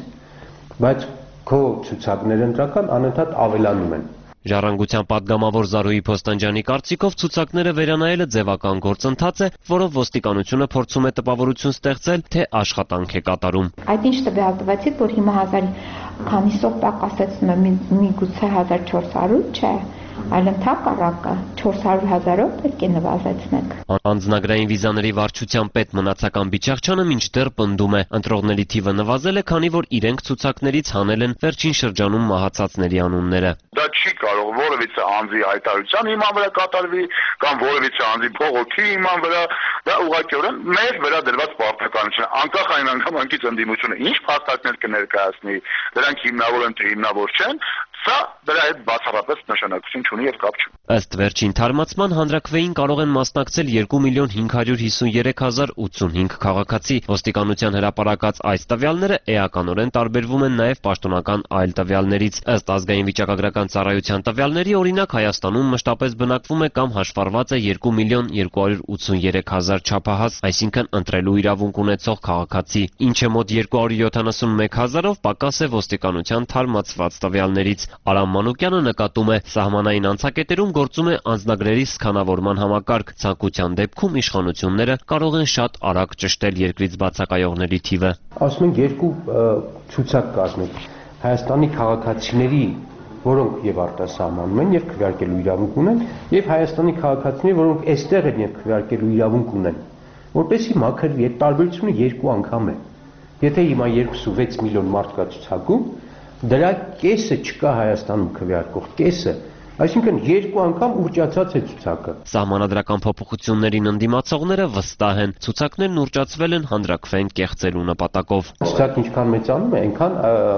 բայց քո ցուցակները ընտրական անընդհատ ավելանում են։ Ժառանգության պատգամավոր Զարուհի Փոստանջյանի կարծիքով ցուցակները վերանայելը ձևական գործընթաց է, որով ոստիկանությունը փորձում է տպավորություն ստեղծել, թե աշխատանք է կատարում։ Այդ ինչ տվյալ տվեցիք, որ հիմա հազար քանիսով պակասեցնում է, միգուցե հազար չորս հարյուր չէ, այլ ընդհակառակը չորս հարյուր հազարով պետք է նվազեցնեք։ Անձնագրային վիզաների վարչության պետ Մնացական Բիչախչյանը մինչդեռ պնդում է, ընտրողների թիվը նվազել է, քանի որ իրենք ցուցակներից հանել են վերջին շրջանում մահացածների անունները։ Դա չի կարող որևիցե անձի հայտարարության հիման վրա կատարվի կամ որևիցե անձի փողոքի հիման վրա, դա ուղղակիորեն մեր վերադրված պարտականություն է, անկախ այն անգամանքից ընդդիմությունը ինչ փաստարկներ կներկայացնի, դրանք հիմնավոր են թե հիմնավոր չեն, սա դրա հետ բացառապես նշանակություն չունի եւ կապ չունի։ Ըստ վերջին թարմացման հանրաքվեին կարող են մասնակցել երկու միլիոն հինգ հարյուր հիսունյերեք հազար ութսունհինգ քաղաքացի։ Ոստիկանության հրապարակած այս տվյալները էականորեն տարբերվում են նաև պաշտոնական այլ տվյալներից։ Ըստ ազգային վիճակագրական ծառայության տվյալների, օրինակ Հայաստանում մշտապես բնակվում է կամ հաշվառված է երկու միլիոն երկու հարյուր ութսունյերեք հազար չափահաս, այսինքն ընտրելու իրավունք ունեցող քաղաքացի, ինչը մոտ երկու հարյուր յոթանասունմեկ հազարով պակաս է ոստիկանության թարմացված տվյալներից։ Արամ Մանուկյանը նկատում է, սահմանային անցակետերում գործում է անձնագրերի սքանավորման համակարգ։ Ցանկության դեպքում իշխանությունները կարող են շատ արագ ճշտել երկրից բացակայողների թիվը։ Ասում են երկու ցուցակ կազմեք Հայաստանի քաղաքացիների, որոնք եւ արտասահմանում են եւ քվեարկելու իրավունք ունեն, եւ Հայաստանի քաղաքացիների, որոնք այստեղ են եւ քվեարկելու իրավունք ունեն, որպեսզի մաքրվի, այդ տարբերությունը երկու անգամ է։ Եթե հիմա երկու կես միլիոն մարդ կա ցուցակում, դրա կեսը չկա Հայաստանում քվեարկող, կեսը, այսինքն երկու անգամ ուռճացած է ցուցակը։ Սահմանադրական փոփոխություններին ընդդիմացողները վստահ են, ցուցակներն ուռճացվել են հանրաքվեն կեղծելու նպատակով։ Ցուցակը ինչքան մեծանում է, այնքան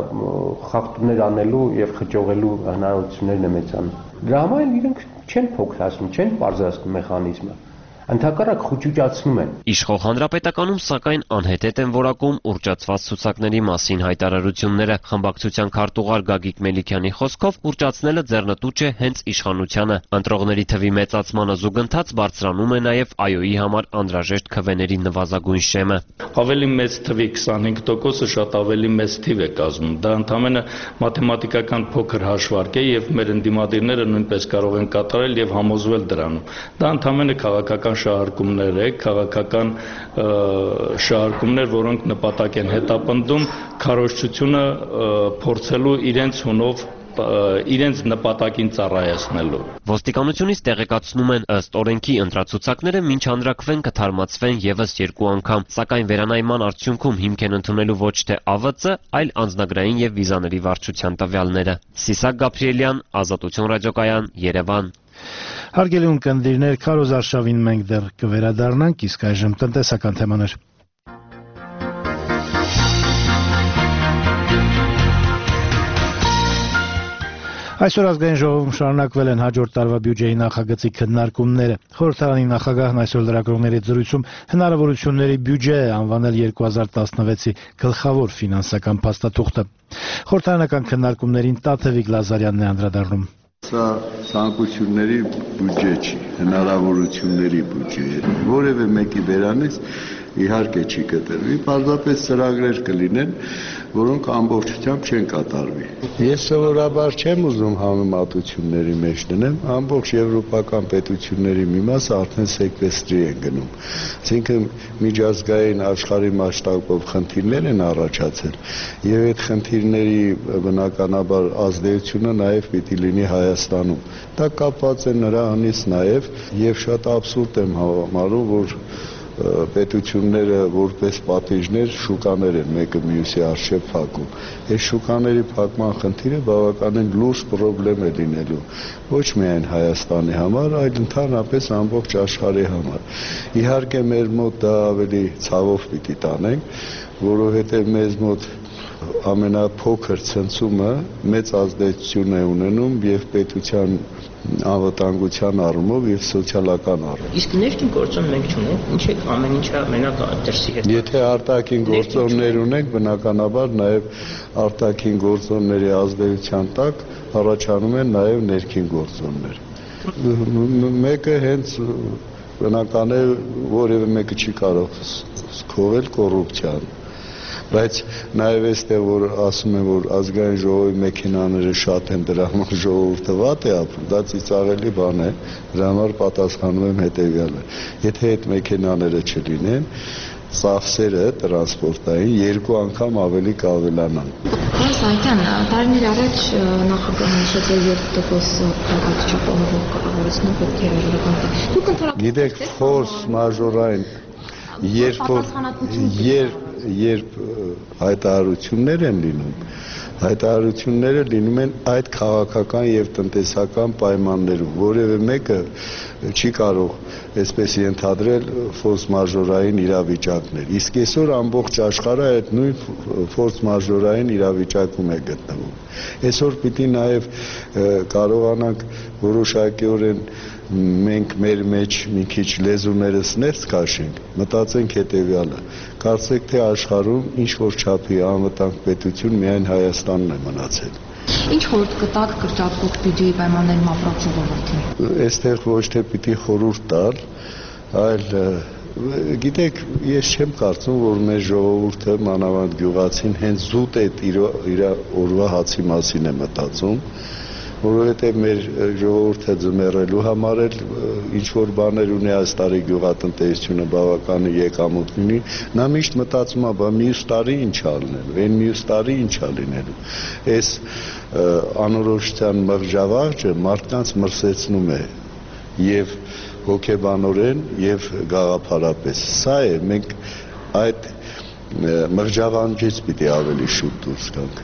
խախտումներ անելու եւ խճողելու հնարավորություններն է մեծանում։ Դրա համար իրենք չեն փոքրացնում, չեն բարձրացնում մեխանիզմը։ Ընդհակառակ խոճուճացնում են։ Իշխող հանրապետականում սակայն անհետետ են որակում ուռճացված ցուցակների մասին հայտարարությունները։ Խմբակցության քարտուղար Գագիկ Մելիքյանի խոսքով ուռճացնելը ձեռնտու չէ հենց իշխանությանը։ Ընտրողների թվի մեծացմանը զուգընթաց բարձրանում է նաև ԱՅՈ-ի համար անհրաժեշտ քվեների նվազագույն շեմը։ Ավելի մեծ թվի քսանհինգ տոկոսը շատ ավելի մեծ թիվ է կազմում։ Դա ընդհանրապես մաթեմատիկական փոքր հաշվարկ է եւ մեր ընդդիմադիրները նույնպես կարող են կատարել եւ համոզվել դրանում։ Դա ընդհանրապես քաղաքական շահարկումներ է, քաղաքական շահարկումներ, որոնք նպատակ են հետապնդում քարոզչությունը փորձելու իրենց հունով իրենց նպատակին ծառայեցնելու։ Ոստիկանությունից տեղեկացնում են, ըստ օրենքի ընտրացուցակները մինչ հանրաքվեն կթարմացվեն եւս երկու անգամ, սակայն վերանայման արդյունքում հիմք են ընդունելու ոչ թե Ա V Ծ, այլ անձնագրային եւ վիզաների վարչության տվյալները։ Սիսակ Գաբրելյան, Ազատություն ռադիոկայան, Երևան։ Հարգելի ունկնդիրներ, քարոզարշավին մենք դեռ կվերադառնանք, իսկ այժմ տնտեսական թեմաներ։ Այսօր ազգային ժողովում շարունակվել են հաջորդ տարվա բյուջեի նախագծի քննարկումները։ Խորհրդարանի նախագահն այսօր լրագրողների զրույցում հնարավորությունների բյուջե է անվանել երկու հազար տասնվեցի գլխավոր ֆինանսական փաստաթուղթը։ Խորհրդարանական քննարկումներին Տաթևիկ Լազարյանն է անդրադառնում։ Սա ցանկությունների բյուջե չի, հնարավորությունների բյուջե է։ Որևէ մեկի վերանից իհարկե չի կտրվի, պարզապես ծրագրեր կլինեն, որոնք ամբողջությամբ չեն կատարվի։ Ես սովորաբար չեմ ուզում համեմատությունների մեջ դնեմ, ամբողջ եվրոպական պետությունների մի մասը արդեն սեկվեստրի են գնում։ Այսինքն միջազգային աշխարհի մասշտաբով խնդիրներ են առաջացել, եւ այդ խնդիրների բնականաբար ազդեցությունը նաեւ պիտի լինի Հայաստանում։ Դա կապված է նրանից նաեւ եւ շատ աբսուրդ եմ համարում, որ պետությունները որպես պատիժներ շուկաներ են մեկը մյուսի առջև փակում։ Այս շուկաների փակման խնդիրը բավականին լուրջ խնդրեմ է լինելու ոչ միայն Հայաստանի համար, այլ ընդհանրապես ամբողջ աշխարհի համար։ Իհարկե մեր մոտ դա ավելի ցավով պիտի տանենք, որովհետև մեզ մոտ ամենափոքր ցնցումը մեծ ազդեցություն է ունենում եւ պետության անվտանգության առումով եւ սոցիալական առումով։ Իսկ ներքին գործոն մենք չունենք, ինչ է ամեն ինչը մենակ դրսի հետ։ Եթե արտաքին գործոններ ունենք, բնականաբար նաեւ արտաքին գործոնների ազդեցության տակ առաջանում են նաեւ ներքին գործոններ։ Մեկը հենց բնական է, որևէ մեկը չի կարող սքողել կոռուպցիան։ Բայց նաև այստեղ որ ասում են, որ ազգային ժողովի մեքենաները շատ են, դրա համար ժողովուրդը վատ է ապրում, դա ծիծաղելի բան է, դրա համար պատասխանում եմ հետևյալը։ Եթե այդ մեքենաները չլինեն, ծախսերը տրանսպորտային երկու անգամ ավելի կավելանան։ Պարոն Սահակյան, տարիներ առաջ նախագահը նշեց, որ երկու տոկոս քաղաքացիական կառավարությունը պետք է իրականացնել։ Դուք ընդհանրապես գիտեք, ֆորս մաժորային երբ երբ հայտարարություններ են լինում, հայտարարությունները լինում են այդ քաղաքական եւ տնտեսական պայմաններում, որևէ մեկը չի կարող այսպես ենթադրել ֆորս մաժորային իրավիճակներ։ Իսկ այսօր ամբողջ աշխարհը այդ նույն ֆորս մաժորային իրավիճակում է գտնվում։ Այսօր պիտի նաեւ կարողանանք որոշակիորեն մենք մեր մեջ մի քիչ լեզուներս ներս քաշենք, մտածենք հետևյալը. կարծեք թե աշխարհում ինչ որ չափի անվտանգ պետություն միայն Հայաստանն է մնացել։ Ինչ խորհուրդ կտաք կրճատվող բյուջեի պայմաններում ապրող ժողովրդին։ Այստեղ ոչ թե պիտի խորհուրդ տալ, այլ գիտեք, ես չեմ կարծում, որ մեր ժողովուրդը, մանավանդ գյուղացին, հենց զուտ այդ իր օրվա հացի մասին է մտածում, որովհետև մեր ժողովուրդը ձմեռելու համար էլ ինչ որ բաներ ունի այս տարի գյուղատնտեսությունը բավական եկամուտ ունի, նա միշտ մտածում է, բա մյուս տարի ինչ ա լինելու, այն մյուս տարի ինչ ա լինելու։ Այս անորոշության մղջավաղճը մարդկանց մրսեցնում է եւ հոգեբանորեն եւ գաղափարապես։ Սա է, մենք այդ մղջավանջից պիտի ավելի շուտ դուրս գանք։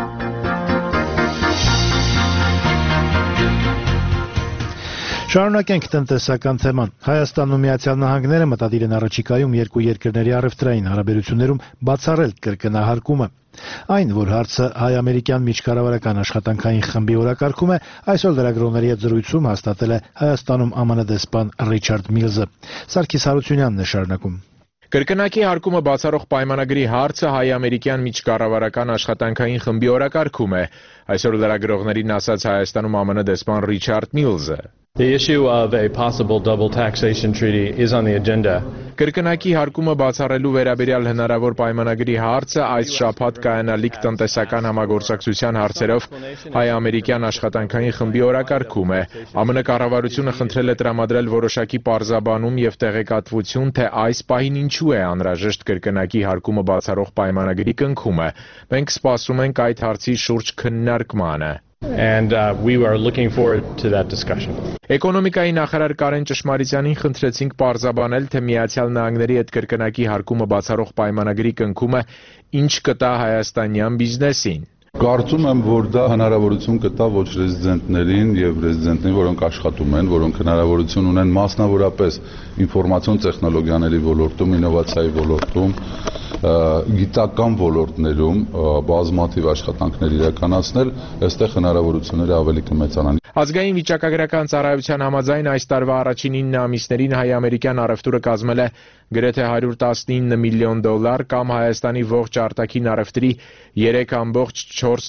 Շարունակենք տնտեսական թեման։ Հայաստանն ու Միացյալ Նահանգները մտադիր են առաջիկայում երկու երկրների առևտրային հարաբերություններում բացառել կրկնահարկումը։ Այն, որ հարցը հայ-ամերիկյան միջկառավարական աշխատանքային խմբի օրակարգում է, այսօր լրագրողների հետ զրույցում հաստատել է Հայաստանում ԱՄՆ դեսպան Ռիչարդ Միլզը։ Սարգիս Հարությունյանն է շարունակում։ Կրկնակի հարկումը բացառող պայմանագրի հարցը հայ-ամերիկյան միջկառավարական աշխատանքային խմբի օրակարգում է, այսօր լրագրողներին ասաց Հայաստանում ԱՄՆ դեսպան Ռիչարդ Միլզը։ The issue of a possible double taxation treaty is on the agenda. Կրկնակի հարկումը բացառելու վերաբերյալ հնարավոր պայմանագրի հարցը այս շաբաթ կայանալիք տնտեսական համագործակցության հարցերով հայ-ամերիկյան աշխատանքային խմբի օրակարգում է։ ԱՄՆ կառավարությունը խնդրել է տրամադրել որոշակի պարզաբանում եւ տեղեկատվություն, թե այս պահին ինչու է անհրաժեշտ կրկնակի հարկումը բացառող պայմանագրի կնքումը։ Մենք սպասում ենք այդ հարցի շուրջ քննարկմանը։ And uh, we are looking forward to that discussion. Էկոնոմիկայի նախարար Կարեն Ճշմարիտյանին խնդրեցինք պարզաբանել, թե Միացյալ Նահանգների հետ կրկնակի հարկումը բացառող պայմանագրի կնքումը ինչ կտա հայաստանյան բիզնեսին։ Կարծում եմ, որ դա հնարավորություն կտա ոչ ռեզիդենտներին եւ ռեզիդենտներին, որոնք աշխատում են, որոնք հնարավորություն ունեն մասնավորապես ինֆորմացիոն տեխնոլոգիաների ոլորտում, ինովացիայի ոլորտում, գիտական ոլորտներում բազմաթիվ աշխատանքներ իրականացնել, այստեղ հնարավորությունները ավելի կմեծանան։ Ազգային վիճակագրական ծառայության համաձայն այս տարվա առաջին ինը ամիսներին հայ-ամերիկյան առևտուրը կազմել է գրեթե հարյուր տասնինը միլիոն դոլար կամ Հայաստանի ողջ արտաքին առևտրի երեք կόμma չորս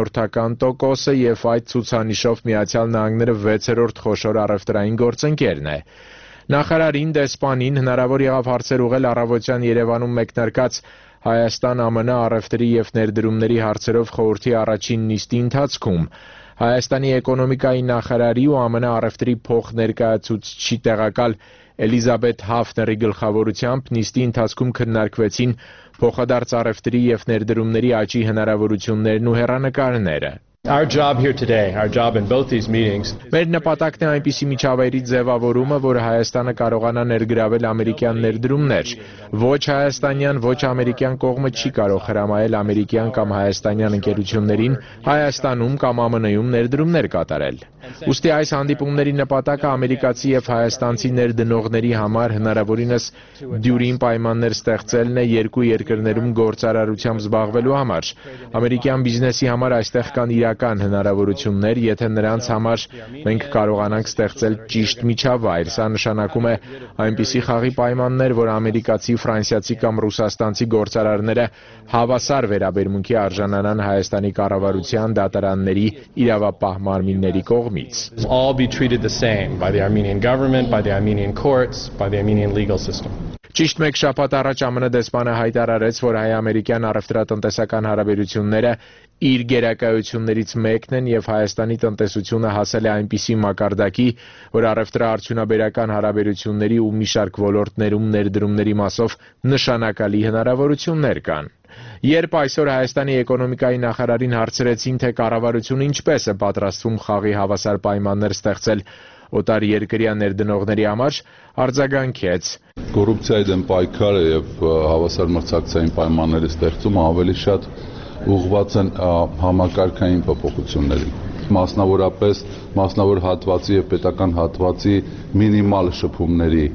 տոկոսը եւ այդ ցուցանիշով Միացյալ Նահանգները վեցերորդ խոշոր առևտրային գործընկերն է։ Նախարար Ինդեսպանին հնարավոր եղավ հարցեր ուղղել առավոտյան Երևանում մեկնարկած Հայաստան-ԱՄՆ առևտրի եւ ներդրումների հարցերով խորհրդի առաջին նիստի ընթացքում։ Հայաստանի էկոնոմիկայի նախարարի ու ԱՄՆ առևտրի փոխներկայացուցչի տեղակալ Էլիզաբեթ Հաֆների գլխավորությամբ նիստի ընթացքում քննարկվեցին փոխադարձ առևտրի եւ ներդրումների աճի հնարավորություններն ու հեռանկարները։ Our job here today, our job in both these meetings. Մեր նպատակն է այնպիսի միջավայրի ձևավորումը, որ Հայաստանը կարողանա ներգրավել ամերիկյան ներդրումներ։ Ոչ հայաստանյան, ոչ ամերիկյան կողմը չի կարող հրամայել ամերիկյան կամ հայաստանյան ընկերություններին Հայաստանում կամ ԱՄՆ-ում ներդրումներ կատարել։ Ուստի այս հանդիպումների նպատակը ամերիկացի եւ հայաստանցի ներդնողների համար հնարավորինս դյուրին պայմաններ ստեղծելն է երկու երկրներում գործարարությամբ զբաղվելու համար։ Ամերիկյան բիզնեսի համար այստեղ կան իրական հնարավորություններ, եթե նրանց համար մենք կարողանանք ստեղծել ճիշտ միջավայր։ Սա նշանակում է այնպիսի խաղի պայմաններ, որ ամերիկացի, ֆրանսիացի կամ ռուսաստանցի գործարարները հավասար վերաբերմունքի արժանանան Հայաստանի կառավարության, դատարանների, իրավապահ մարմինների կողմից։ All be treated the same by the Armenian government, by the Armenian courts, by the Armenian legal system. Ճիշտ մեկ շաբաթ առաջ ԱՄՆ դեսպանը հայտարարեց, որ հայ-ամերիկյան առևտրատնտեսական հարաբերությունները իր գերակայություններից մեկն են եւ Հայաստանի տնտեսությունը հասել է այնպիսի մակարդակի, որ առևտրաարդյունաբերական հարաբերությունների ու մի շարք ոլորտներում ներդրումների մասով նշանակալի հնարավորություններ կան։ Երբ այսօր Հայաստանի էկոնոմիկայի նախարարին հարցրեցին, թե կառավարությունը ինչպես է պատրաստվում խաղի հավասար պայմաններ ստեղծել օտար երկրյա ներդնողների համար, արձագանքեց. Կոռուպցիայի դեմ պայքարը եւ հավասար մրցակցային պայմանների ստեղծումը ավելի շատ ուղղված են համակարգային փոփոխություններին, մասնավորապես մասնավոր հատվածի եւ պետական հատվածի մինիմալ շփումների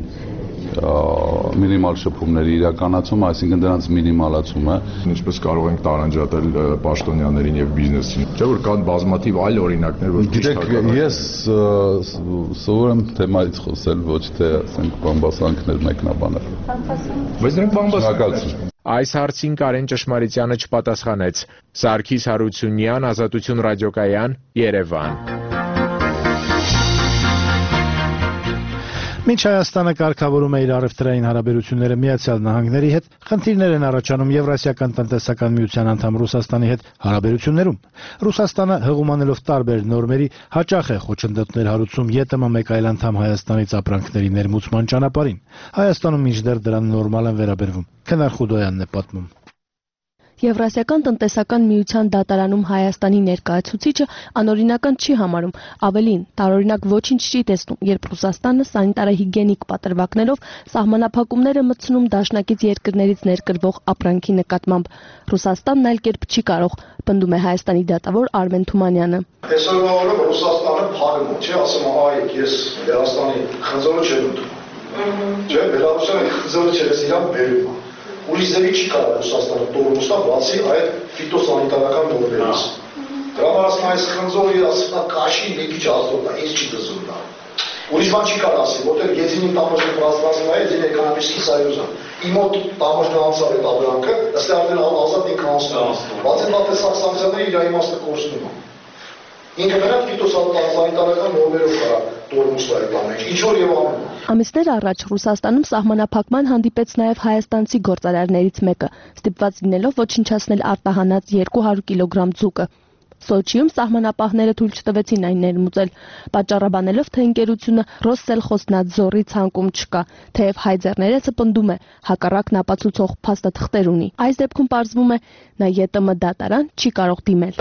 մինիմալ շփումների իրականացումը, այսինքն դրանց մինիմալացումը։ Ինչպես կարող ենք տարանջատել պաշտոնյաներին եւ բիզնեսին։ Չէ՞ որ կան բազմաթիվ այլ օրինակներ, որ Գիտեք, ես սովոր եմ թեմայից խոսել, ոչ թե ասենք բամբասանքներ մեկնաբանել։ Բայց դրանք բամբասանք։ Այս հարցին Կարեն Ճշմարիտյանը չպատասխանեց։ Սարգիս Հարությունյան, Ազատություն ռադիոկայան, Երևան։ Մինչ Հայաստանը կարգավորում է իր առևտրային հարաբերությունները Միացյալ Նահանգների հետ, խնդիրներ են առաջանում Եվրասիական տնտեսական միության անդամ Ռուսաստանի հետ հարաբերություններում։ Ռուսաստանը հղումանելով տարբեր նորմերի հաճախ է խոչընդոտներ հարուցում ԵՏՄ մեկ այլ անդամ Հայաստանից ապրանքների ներմուծման ճանապարհին։ Հայաստանում մինչդեռ դրան նորմալ են վերաբերվում։ Քնար Խուդոյանն է պատմում։ Եվրասիական տնտեսական միության դատարանում Հայաստանի ներկայացուցիչը անօրինական չի համարում, ավելին, տարօրինակ ոչինչ չի տեսնում, երբ Ռուսաստանը սանիտարահիգիենիկ պատրվակներով սահմանափակումներ է մտցնում դաշնակից երկրներից ներկրվող ապրանքի նկատմամբ։ Ռուսաստանն այլ կերպ չի կարող, պնդում է Հայաստանի դատավոր Արմեն Թումանյանը։ Այսօրվա օրը Ռուսաստանը փակում, չէ, ասում է, այ ես Լեհաստանի խնձորը չեմ ուտում։ Չէ, Բելարուսյանը խնձորը չէ, ես իրան բերում եմ։ Ուրիշ ձևի չի կարող Ռուսաստանը տոռնուսնա բացի այդ ֆիտոսանիտարական նորմերից։ Դրա համար ասում այս խնձորի ասում կաշի մի քիչ ազդոտ է, ինձ չի դզում դա։ Ուրիշ բան չի կարող ասի, որտեղ Եդինի տամոժնի պրաստանցն է, Եդին էկոնոմիկի սայոզը։ Իմ մոտ տամոժնը անցավ այդ ապրանքը, ըստ արդեն ազատ ինքը անցնում։ Բացի նավթեսակ սանկցիաները իր իմաստը կորցնում են։ Ինքը նրանք ֆիտոսանիտարական նորմերով կարա տոռնուսը այդ ամենը։ Ինչ որ եւ անում։ Ամիսներ առաջ Ռուսաստանում սահմանափակման հանդիպեց նաև հայաստանցի գործարարներից մեկը, ստիպված լինելով ոչնչացնել արտահանած երկու հարյուր կիլոգրամ ձուկը։ Սոչիում սահմանապահները թույլ չտվեցին այն ներմուծել, պատճառաբանելով, թե ընկերությունը Ռոսսելխոզնադզորի ցանկում չկա, թեև հայ ձեռներեցը պնդում է, հակառակն ապացուցող փաստաթղթեր ունի։ Այս դեպքում պարզվում է, նա ԵՏՄ դատարան չի կարող դիմել։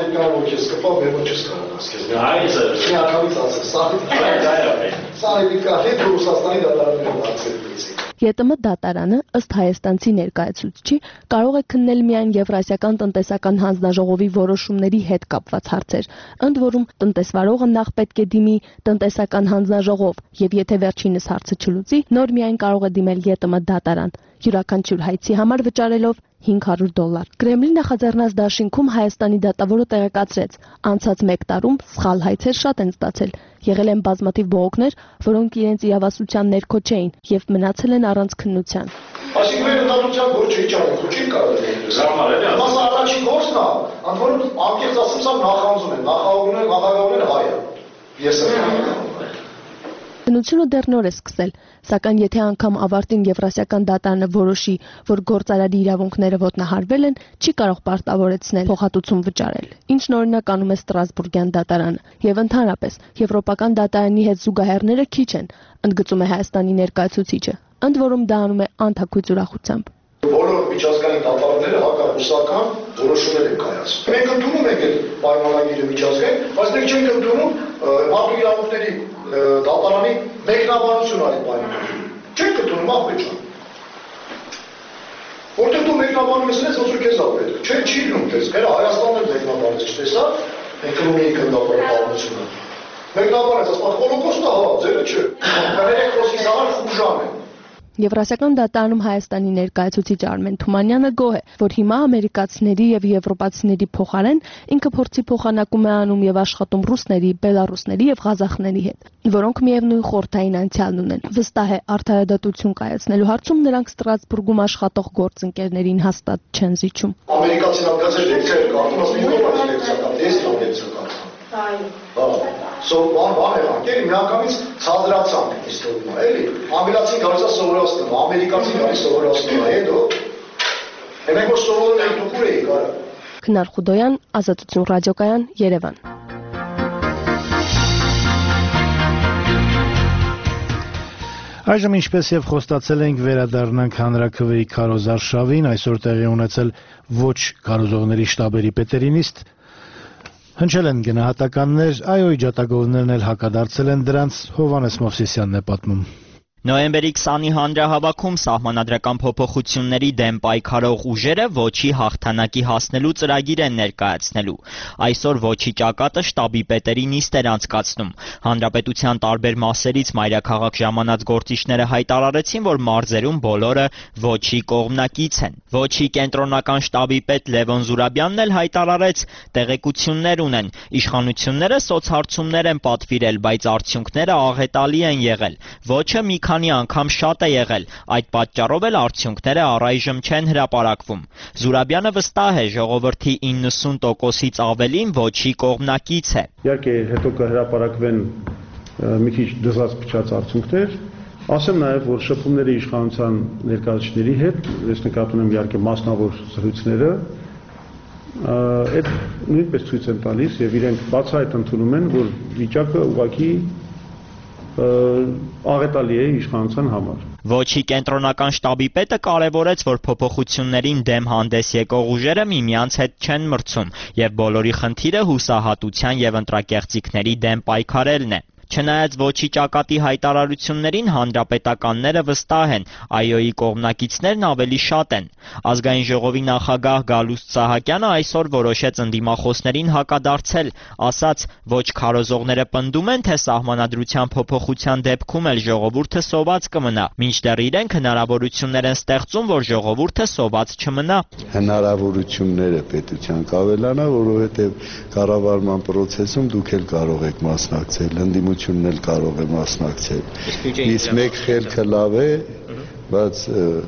ԵՏՄ դատարանը, ըստ հայաստանցի ներկայացուցչի, կարող է քննել միայն Եվրասիական տնտեսական հանձնաժողովի որոշումների հետ կապված հարցեր, ընդ որում տնտեսվարողը նախ պետք է դիմի տնտեսական հանձնաժողով, եւ եթե վերջինս հարցը չլուծի, նոր միայն կարող է դիմել ԵՏՄ դատարան։ յուրաքանչյուր հայցի համար վճարելով հինգ հարյուր դոլար։ Կրեմլի նախաձեռնած դաշինքում Հայաստանի դատավորը տեղեկացրեց, անցած մեկ տարում սխալ հայցեր շատ են ստացել։ Եղել են բազմաթիվ բողոքներ, որոնք իրենց իրավասության ներքո չէին եւ մնացել են առանց քննության։ Այսինքն մեր ընդհանրության գործը ի՞նչ արեք, ու չի կարող եք։ Մասը առաջին գործն է, ընդ որում անկեղծ ասում սա նախանձում են, նախագահն են, նախագահն են հայը։ Ես եմ։ Քննությունը դեռ նոր է սկսել, սակայն եթե անգամ ավարտին Եվրասիական դատարանը որոշի, որ գործարարի իրավունքները ոտնահարվել են, չի կարող պարտավորեցնել փոխհատուցում վճարել, ինչն օրինակ անում է Ստրասբուրգյան դատարանը, եւ ընդհանրապես Եվրոպական դատարանի հետ զուգահեռները քիչ են, ընդգծում է Հայաստանի ներկայացուցիչը, ընդ որում դա անում է անթաքույց ուրախությամբ։ Բոլոր միջազգային դատարանները հակառուսական որոշումներ են կայացնում։ Մենք ընդունում ենք այդ պայմանագիրը միջազգային, բայց մենք չենք ընդունում մարդու իրավունքների դատարանի մեկնաբանություն այդ պայմանագրի։ Չենք ընդունում ախպեր ջան։ Որտեղ դու մեկնաբանում ես, ոնց որ քեզ ա պետք։ Չէ, չի լինում դες։ Գերա Հայաստանն էլ մեկնաբանեց, չտեսա, մենք կրումի կնդապարը պատմությունը։ Մեկնաբանեց, ասում հոլոկոստը հա, ձերը չէ։ Կներեք խոսի համար խուժան է։ Եվրասիական դատարանում Հայաստանի ներկայացուցիչ Արմեն Թումանյանը գոհ է, որ հիմա ամերիկացիների եւ եվրոպացիների փոխարեն ինքը փորձի փոխանակում է անում եւ աշխատում ռուսների, բելարուսների եւ ղազախների հետ, որոնք միևնույն խորհրդային անցյալն ունեն։ Վստահ է, արդարադատություն կայացնելու հարցում նրանք Ստրասբուրգում աշխատող գործընկերներին հաստատ չեն զիջում։ Ամերիկացին անգամ լեկցիա կարդում, ասում են որ լեկցիա կա, դες լեկցիա կա։ Այո։ Սովորական բան է, անկել միանգամից ցածրացանք իստորիա, էլի։ Ամերիկացին գալիս է սովորացնում, ամերիկացին գալիս սովորացնում է, հետո մենք որ սովորում ենք դուք ուր եք արա։ Քնար Խուդոյան, Ազատություն ռադիոկայան, Երևան։ Այժմ ինչպես եւ խոստացել ենք վերադառնանք հանրաքվեի քարոզարշավին, այսօր տեղի ունեցել ոչ քարոզողների շտաբերի պետերի նիստ, հնչել են գնահատականներ, այոյ ջատագովներն էլ հակադարձել են դրանց, Հովհաննես Մովսիսյանն է պատմում։ Նոյեմբերի քսանի հանրահավաքում սահմանադրական փոփոխությունների դեմ պայքարող ուժերը ոչի հաղթանակի հասնելու ծրագիր են ներկայացնելու։ Այսօր ոչի ճակատը շտաբի պետերի նիստ էր անցկացնում։ Հանրապետության տարբեր մասերից մայրաքաղաք ժամանած գործիչները հայտարարեցին, որ մարզերում բոլորը ոչի կողմնակից են։ Ոչի կենտրոնական շտաբի պետ Լևոն Զուրաբյանն էլ հայտարարեց, տեղեկություններ ունեն։ Իշխանությունները սոցհարցումներ են պատվիրել, բայց արդյունքները աղետալի են եղել։ Ոչը մի քանի անգամ շատ է եղել, այդ պատճառով էլ արդյունքները առայժմ չեն հրապարակվում։ Զուրաբյանը վստահ է, ժողովրդի իննսուն տոկոսից ավելին ոչի կողմնակից է։ Իհարկե հետո կհրապարակվեն մի քիչ դժվար արդյունքներ, ասեմ նաև, որ շփումների իշխանության ներկայացուցիչների հետ, ես նկատում եմ իհարկե մասնավոր զրույցները, այդ նույնպես ցույց են տալիս եւ իրենք բացահայտ ընդունում են, որ վիճակը ուղղակի աղետալի է իշխանության համար։ Ոչի կենտրոնական շտաբի պետը կարևորեց, որ փոփոխություններին դեմ հանդես եկող ուժերը միմյանց հետ չեն մրցում եւ բոլորի խնդիրը հուսահատության եւ ընտրակեղծիքների դեմ պայքարելն է։ Չնայած ոչի ճակատի հայտարարություններին հանրապետականները վստահ են, այոյի կողմնակիցներն ավելի շատ են։ Ազգային ժողովի նախագահ Գալուստ Սահակյանը այսօր որոշեց ընդդիմախոսներին հակադարձել, ասաց, ոչ քարոզողները պնդում են, թե սահմանադրության փոփոխության դեպքում էլ ժողովուրդը սոված կմնա, մինչդեռ իրենք հնարավորություններ են ստեղծում, որ ժողովուրդը սոված չմնա։ Հնարավորությունները պետության կավելանա, որովհետև կառավարման process-ում դուք էլ կարող եք մասնակցել, ընդդիմությունն էլ կարող է մասնակցել։ Իսկ մեկ խելքը լավ է, բայց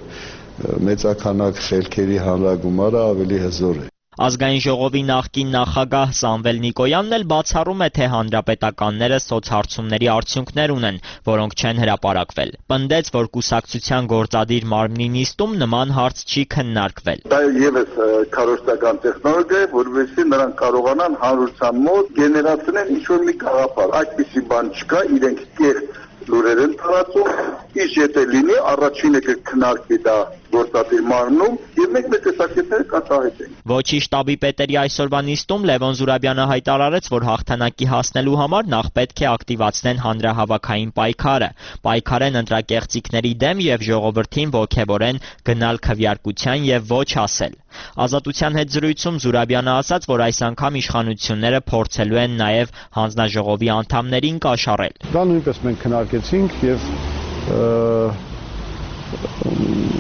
մեծականակ խելքերի հանրագումարը ավելի հզոր է։ Ազգային ժողովի նախկին նախագահ Սամվել Նիկոյանն էլ բացառում է, թե հանրապետականները սոցհարցումների արդյունքներ ունեն, որոնք չեն հրապարակվել։ Պնդեց, որ կուսակցության գործադիր մարմնի նիստում նման հարց չի քննարկվել։ Դա ևս քարոզչական տեխնոլոգիա է, որովհետեւ նրանք կարողանան հանրության մոտ գեներացնել ինչ-որ մի գաղափար։ Այդպիսի բան չկա, իրենք կեղծ լուրեր են տարածում, իսկ եթե լինի, առաջինը կքննարկվի դա գործադիր մարմնում եւ մենք մեր տեսակետները կարտահայտենք։ Ոչի շտաբի պետերի այսօրվա նիստում Լևոն Զուրաբյանը հայտարարեց, որ հաղթանակի հասնելու համար նախ պետք է ակտիվացնեն հանրահավաքային պայքարը, պայքարեն ընտրակեղծիքների դեմ եւ ժողովրդին ոգեւորեն գնալ քվեարկության եւ ոչ ասել։ Ազատության հետ զրույցում Զուրաբյանը ասաց, որ այս անգամ իշխանությունները փորձելու են նաեւ հանձնաժողովի անդամներին կաշառել։ Դա նույնպես մենք քննարկեցինք եւ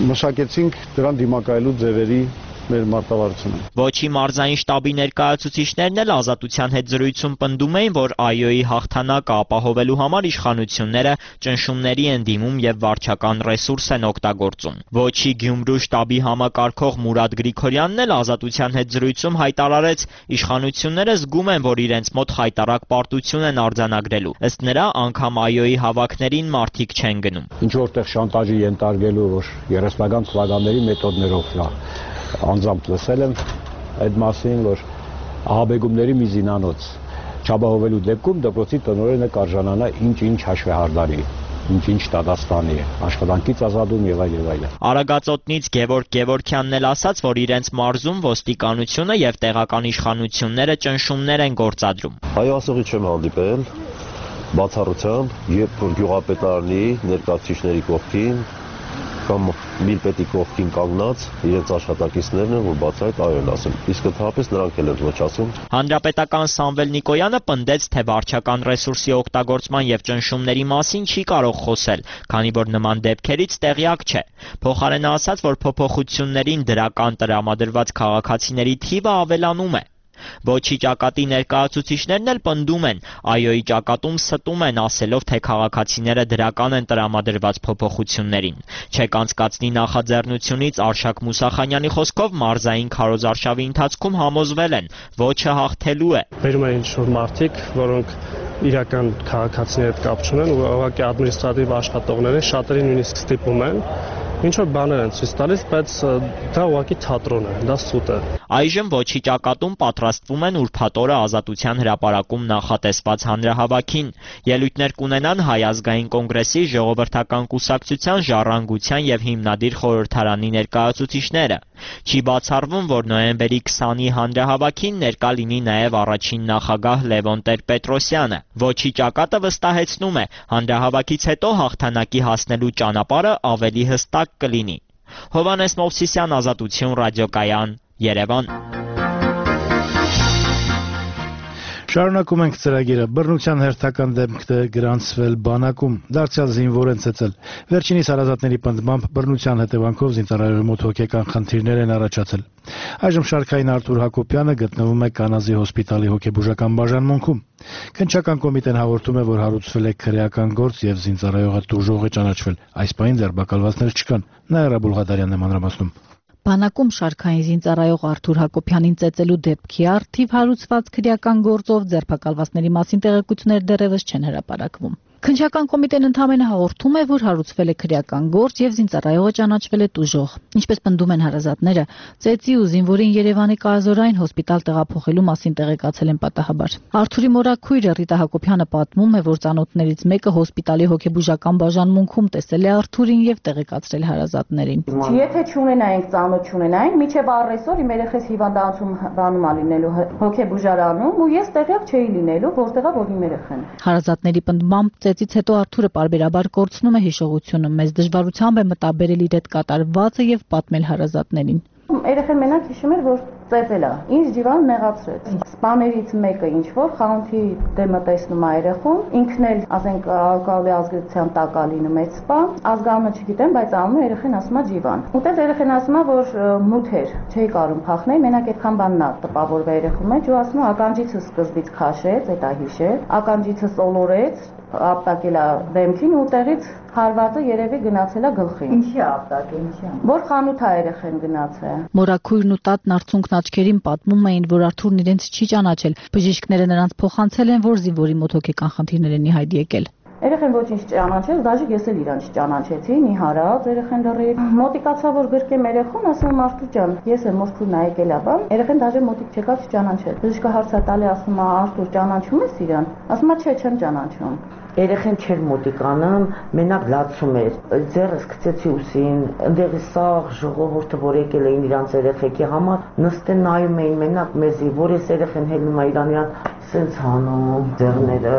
մշակեցինք դրան դիմակայելու ձևերի մեր մարտավարությունը։ Ոչի մարզային շտաբի ներկայացուցիչներն էլ Ազատության հետ զրույցում պնդում էին, որ ԱՅՈ-ի հաղթանակը ապահովելու համար իշխանությունները ճնշումների են դիմում եւ վարչական ռեսուրս են օգտագործում։ Ոչի Գյումրու շտաբի համակարգող Մուրադ Գրիգորյանն էլ Ազատության հետ զրույցում հայտարարեց, իշխանությունները զգում են, որ իրենց մոտ խայտառակ պարտություն են արձանագրելու։ Ըստ նրա, անգամ ԱՅՈ-ի հավաքներին մարդիկ չեն գնում։ Ինչ որտեղ շանտաժի ենթարկելու, որ երեսնական թվականների մեթոդներով նա անձամբ լսել եմ այդ մասին, որ ահաբեկումների մի զինանոց չապահովելու դեպքում դպրոցի տնօրենը կարժանանա ինչ-ինչ հաշվեհարդարի, ինչ-ինչ Տադաստանի, աշխատանքից ազատում եւ այլ եւ այլ։ Արագածոտնից Գևորգ Գևորգյանն էլ ասաց, որ իրենց մարզում ոստիկանությունը եւ տեղական իշխանությունները ճնշումներ են գործադրում։ Հայաստանի չեմ հանդիպել բացառությամբ, երբ գյուղապետարանի ներկայացուցիչների կողքին կամ միլպետի կողքին կանգնած իրենց աշխատակիցներն են, որ բացահայտ այո են ասում։ Իսկ ընդհանրապես նրանք էլ են ոչ ասում։ Հանրապետական Սամվել Նիկոյանը պնդեց, թե վարչական ռեսուրսի օգտագործման եւ ճնշումների մասին չի կարող խոսել, քանի որ նման դեպքերից տեղյակ չէ։ Փոխարենը ասաց, որ փոփոխություններին դրական տրամադրված քաղաքացիների թիվը ավելանում է։ Ոչի ճակատի ներկայացուցիչներն էլ պնդում են, ԱՅՈ-ի ճակատում ստում են, ասելով, թե քաղաքացիները դրական են տրամադրված փոփոխություններին։ Չեք անցկացնի նախաձեռնությունից Արշակ Մուսախանյանի խոսքով մարզային քարոզարշավի ընթացքում համոզվել են, ոչը հաղթելու է։ Բերում են ինչ-որ մարդիկ, որոնք իրական քաղաքացիների հետ կապ չունեն, ուղղակի ադմինիստրատիվ աշխատողներ են, շատերին նույնիսկ ստիպում են, ինչ որ բաներ են ցույց տալիս, բայց դա ուղղակի թատրոն է, դա սուտ է։ Այժմ ոչի ճակատում պատրաստվում են ուրբաթ օրը Ազատության հրապարակում նախատեսված հանրահավաքին։ Ելույթներ կունենան Հայ ազգային կոնգրեսի, Ժողովրդական կուսակցության, Ժառանգության եւ Հիմնադիր խորհրդարանի ներկայացուցիչները։ Չի բացառվում, որ նոյեմբերի քսանի հանրահավաքին ներկա լինի նաեւ առաջին նախագահ Լևոն Տեր-Պետրոսյանը։ Ոչի ճակատը վստահեցնում է, հանրահավաքից հետո հաղթանակի հասնելու ճանապարհը ավելի հստակ կլինի։ Հովանես Մովսիսյան, Ազատություն ռադիոկայան, Երևան։ Շարունակում ենք ծրագիրը։ Բռնության հերթական դեպքն է գրանցվել բանակում, դարձյալ զինվոր են ցցել։ Վերջինիս հարազատների պնդմամբ բռնության հետևանքով զինծառայողի մոտ հոգեկան խնդիրներ են առաջացել։ Այժմ շարքային Արթուր Հակոբյանը գտնվում է Կանազի հոսպիտալի հոգեբուժական բաժանմունքում։ Քննչական կոմիտեն հաղորդում է, որ հարուցվել է քրեական գործ եւ զինծառայողը տուժող է ճանաչվել։ Այս պահին ձերբակալվածներ չկան։ Նաիրա Բուլղադարյանն է մանրամասնում։ Բանակում շարքային զինծառայող Արթուր Հակոբյանին ծեծելու դեպքի առթիվ հարուցված քրեական գործով ձերբակալվածների մասին տեղեկություններ դեռևս չեն հրապարակվում։ Քննչական կոմիտեն ընդհանրապես հաղորդում է, որ հարուցվել է քրեական գործ եւ զինծառայողը ճանաչվել է տուժող։ Ինչպես պնդում են հարազատները, ծեծի ու զինվորին Երևանի Կազորային հոսպիտալ տեղափոխելու մասին տեղեկացել են պատահաբար։ Արթուրի մորաքույրը Ռիտա Հակոբյանը պատմում է, որ ծանոթներից մեկը հոսպիտալի հոգեբուժական բաժանմունքում տեսել է Արթուրին եւ տեղեկացրել հարազատներին։ Եթե չունենայինք ծանոթ չունենային, միջև առեսօր իմ երեխես հիվանդանոցում բանում ա լինելու հոգեբուժարանում ու ես տեղյակ չէի լինելու, որտեղա որ իմ երեխան։ Հարազատների պնդմամբ ծեծից հետո Արթուրը պարբերաբար կորցնում է հիշողությունը, մեծ դժվարությամբ է մտաբերել իր հետ կատարվածը եւ պատմել հարազատներին։ Երեխան մենակ հիշում էր, որ ծեծել է։ Ինձ դիվան նեղացրեց։ Սպաներից մեկը ինչ որ խանութի դեմը տեսնում է երեխուն, ինքն էլ, ասենք, ալկոհոլի ազգեցության տակ է լինում այդ սպա, ազգանունը չգիտեմ, բայց անունը երեխան ասում է Ջիվան։ Ուտես երեխան ասում է, որ մութ էր, չէի կարում փախնել, մենակ այդքան բանն է տպավորվել երեխու մեջ, ու ասում է ականջիցս սկզբից քաշեց, այդ է հիշել, ականջիցս ոլորեց, ապտակել է դեմքին ու տեղից հարվածը երևի գնացել է գլխին։ Ինչի է ապտակել, ինչի։ Որ խանութ է երեխան գնացել։ Մորաքույրն ու տատն արցունքն աչքերին պատմում էին, որ Արթուրն իրենց չի ճանաչել։ Բժիշկները նրանց փոխանցել են, որ զինվորի մոտ հոգեկան խնդիրներ են ի հայտ եկել։ Երեխան ոչինչ չճանաչեց, դաժե ես էլ իրան չճանաչեցի, մի հարած երեխան դռի։ Մոտիկացա որ գրկեմ երեխուն, ասում եմ Արթուր ջան, ես եմ մոսկու նայեկել ա բան։ Երեխան դաժե մոտիկ չեկավ չճանաչեց։ Բժիշկը հարց է տալի, ասում է Արթուր ճանաչում ես իրան։ Ասում է չէ, չեմ ճանաչում։ Երեխան չէր մոտիկանում, մենակ լացում էր, ձեռս գցեցի ուսին, ընդեղի սաղ ժողովուրդը, որ եկել էին իրանց երեխեքի համար, նստեն նայում էին մենակ մեզի, որ ես երեխան հելնում է իրան իրան, սենց հանում ձեռները,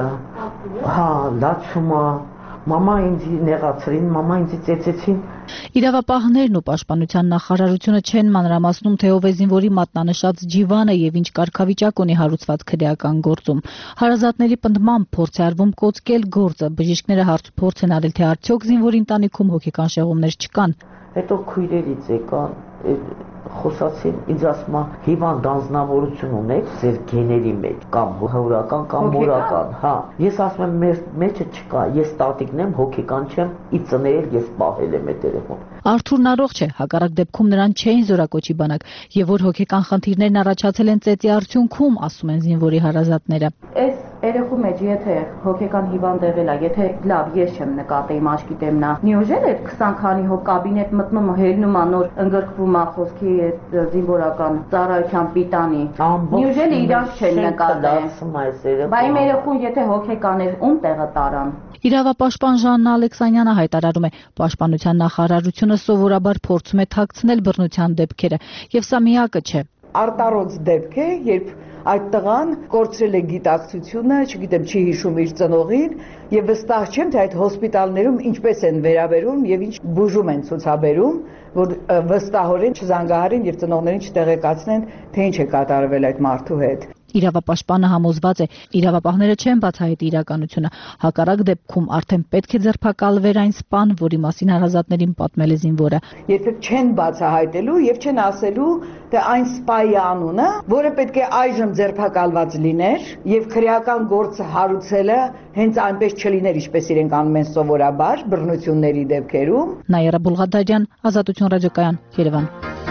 հա, լացում է, մամա ինձ նեղացրին, մամա ինձ ծեծեցին։ Իրավապահներն ու պաշտպանության նախարարությունը չեն մանրամասնում, թե ով է զինվորի մատնանշած Ջիվանը եւ ինչ կարգավիճակ ունի հարուցված քրեական գործում։ Հարազատների պնդմամբ փորձ է արվում կոծկել գործը, բժիշկները հարց փորձ են արել, թե արդյոք զինվորի ընտանիքում հոգեկան շեղումներ չկան։ հետո քույրերից եկան, խոսացին, ինձ ասում է հիվանդ անձնավորություն ունեք ձեր գեների մեջ, կամ հորական կամ մորական, հա։ Ես ասում եմ մեր մեջը չկա, ես տատիկն եմ, հոգեկան չեմ, ի ծնել ես պահել եմ այդ երեխան։ Արթուրն առողջ է, հակառակ դեպքում նրան չէին զորակոչի բանակ, եւ որ հոգեկան խնդիրներն առաջացել են ծեծի արդյունքում, ասում են զինվորի հարազատները։ Այս երեխու մեջ եթե հոգեկան հիվանդ եղել է, եթե լավ ես չեմ նկատեի մաշկի դեմնա, նիոժել է քսան քանի հոգ կաբինետ մտնում, հելնում է նոր ընդգրկվում է խոսքի զինվորական ծառայության պիտանի։ Նիոժել իրանք չեն նկատել։ Բայց իմ երեխուն եթե հոգեկան էր, ում տեղը տարան։ Իրավապաշտպան Ժաննա Ալեքսանյանը հայտարարում է, Պաշտպանության նախարարությունը սովորաբար փորձում է թաքցնել բռնության դեպքերը, եւ սա միակը չէ։ Արտարոց դեպք է, երբ այդ տղան կորցրել է գիտակցությունը, չգիտեմ, չի հիշում իր ծնողին, եւ վստահ չեմ, թե այդ հոսպիտալներում ինչպես են վերաբերում եւ ինչ բուժում են ցուցաբերում, որ վստահորեն չզանգահարեն եւ ծնողներին չտեղեկացնեն, թե ինչ է կատարվել այդ մարդու հետ։ Իրավապաշտպանը համոզված է, իրավապահները չեն բացահայտի իրականությունը, հակառակ դեպքում արդեն պետք է ձերբակալվեր այն սպան, որի մասին հարազատներին պատմել է զինվորը։ Երբեք չեն բացահայտելու եւ չեն ասելու, թե այն սպայի անունը, որը պետք է այժմ ձերբակալված լիներ եւ քրեական գործը հարուցելը հենց այնպես չլիներ, ինչպես իրենք անում են սովորաբար բռնությունների դեպքերում։ Նաիրա Բուլղադարյան, Ազատություն ռադիոկայան, Երևան։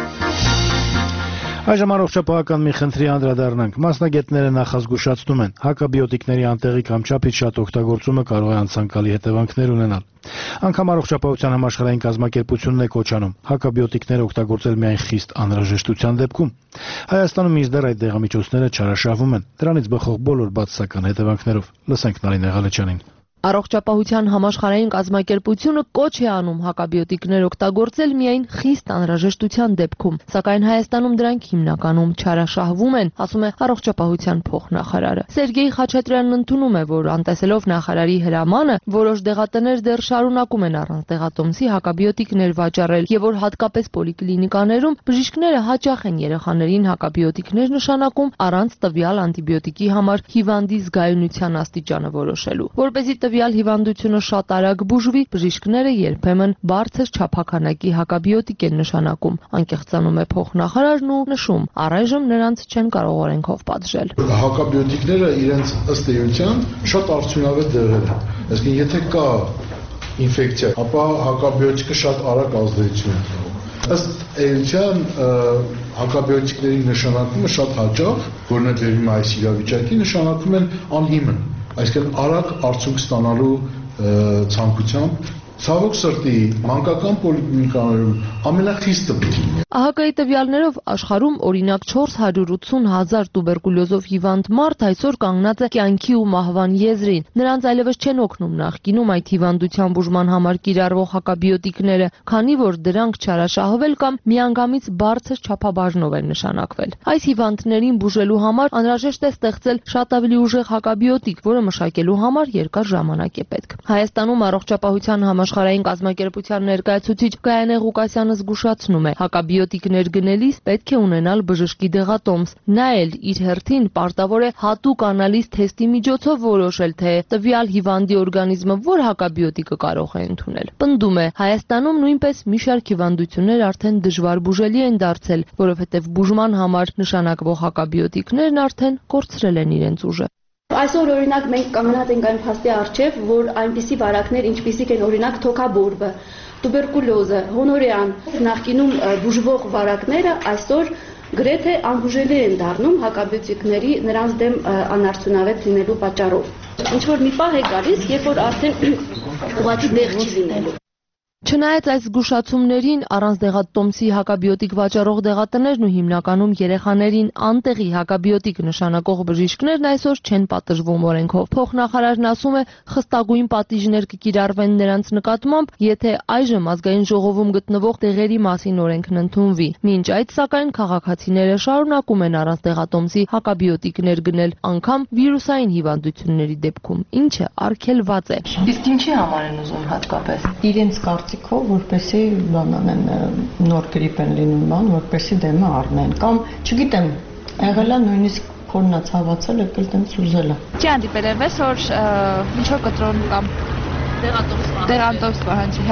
Այժմ առողջապահական մի խնդրի անդրադառնանք։ Մասնագետները նախազգուշացնում են, հակաբիոտիկների անտեղի կամ չափից շատ օգտագործումը կարող է անցանկալի հետևանքներ ունենալ։ Անգամ առողջապահության համաշխարհային կազմակերպությունն է կոչ անում հակաբիոտիկներ օգտագործել միայն խիստ անհրաժեշտության դեպքում։ Հայաստանում մինչդեռ այդ դեղամիջոցները չարաշահվում են, դրանից բխող բոլոր բացասական հետևանքներով։ Լսենք Նարինե Ղալեչյանին։ Առողջապահության համաշխարհային կազմակերպությունը կոչ է անում հակաբիոտիկներ օգտագործել միայն խիստ անհրաժեշտության դեպքում, սակայն Հայաստանում դրանք հիմնականում չարաշահվում են, ասում է առողջապահության փոխնախարարը։ Սերգեյ Խաչատրյանն ընդունում է, որ անտեսելով նախարարի հրամանը, որոշ դեղատներ դեռ շարունակում են առանց դեղատոմսի հակաբիոտիկներ վաճառել, եւ որ հատկապես պոլիկլինիկաներում բժիշկները հաճախ են երեխաներին հակաբիոտիկներ նշանակում առանց տվյալ անտիբիոտիկի համար հիվանդի զգայունության աստիճանը որոշելու։ Որպեսզի տվյալ հիվանդությունը շատ արագ բուժվի, բժիշկները երբեմն բարձր չափականակի հակաբիոտիկ են նշանակում, անկեղծանում է փոխնախարարն ու նշում, առայժմ նրանց չեն կարող օրենքով պատժել։ Հակաբիոտիկները իրենց ըստ էության շատ արդյունավետ դեղեր են։ Այսինքն եթե կա ինֆեկցիա, ապա հակաբիոտիկը շատ արագ ազդեցություն ունի։ Ըստ էության հակաբիոտիկների նշանակումը շատ հաճախ, որն է դերում այս իրավիճակի, նշանակում են անհիմն, այսինքն արագ արդյունք ստանալու ցանկությամբ։ Ցավոք սրտի, մանկական պոլիկլինիկաներում ամենախիստը պետք է լինի։ ԱՀԿ-ի տվյալներով աշխարհում օրինակ չորս հարյուր ութսուն հազար տուբերկուլյոզով հիվանդ մարդ այսօր կանգնած է կյանքի ու մահվան եզրին։ Նրանց այլևս չեն օգնում նախկինում այդ հիվանդության բուժման համար կիրառվող հակաբիոտիկները, քանի որ դրանք չարաշահվել կամ միանգամից բարձր չափաբաժնով են նշանակվել։ Այս հիվանդներին բուժելու համար անհրաժեշտ է ստեղծել շատ ավելի ուժեղ հակաբիոտիկ, որը մշակելու համար երկար ժամանակ է պետք։ Հայաստանում առողջապահության համաշխարհային կազմակերպության ներկայացուցիչ Գայանե Ղուկասյանը զգուշացնում է, հակաբիոտիկներ գնելիս պետք է ունենալ բժշկի դեղատոմս։ Նա էլ իր հերթին պարտավոր է հատուկ անալիզ թեստի միջոցով որոշել, թե տվյալ հիվանդի օրգանիզմը որ հակաբիոտիկը կարող է ընդունել։ Պնդում է, Հայաստանում նույնպես մի շարք հիվանդություններ արդեն դժվար բուժելի են դարձել, որովհետև բուժման համար նշանակվող հակաբիոտիկներն արդեն կորցրել են իրենց ուժը։ Այսօր օրինակ մենք կանգնած ենք այն փաստի առջև, որ այնպիսի վարակներ, ինչպիսիք են օրինակ թոքաբորբը, տուբերկուլոզը, հոնորեան, նախկինում բուժվող վարակները այսօր գրեթե անբուժելի են դառնում հակաբիոտիկների նրանց դեմ անարդյունավետ լինելու պատճառով։ Ինչ որ մի պահ է գալիս, երբ որ արդեն ուղղակի դեղ չի լինելու։ Չնայած այս զգուշացումներին, առանց դեղատոմսի հակաբիոտիկ վաճառող դեղատներն ու հիմնականում երեխաներին անտեղի հակաբիոտիկ նշանակող բժիշկներն այսօր չեն պատժվում օրենքով։ Փոխնախարարն ասում է, խստագույն պատիժներ կկիրառվեն նրանց նկատմամբ, եթե այժմ ազգային ժողովում գտնվող տեղերի մասին օրենքն ընդունվի։ Մինչ այդ, սակայն, քաղաքացիները շարունակում են առանց դեղատոմսի հակաբիոտիկներ գնել, անգամ վիրուսային հիվանդությունների դեպքում, ինչը արգելված է։ Իսկ ինչի համար են ուզում հատկապես։ Իրենց կարծիքով, որպեսի բան անեն, նոր գրիպ են լինում, բան, որպեսի դեմը առնեն, կամ չգիտեմ, եղել է նույնիսկ փորնա ցավացել, եկել տենց ուզել է։ Չի հանդիպել երբեք, որ ինչ որ կտրոն կամ դեղատոմս դեղատոմս պահանջի, հա։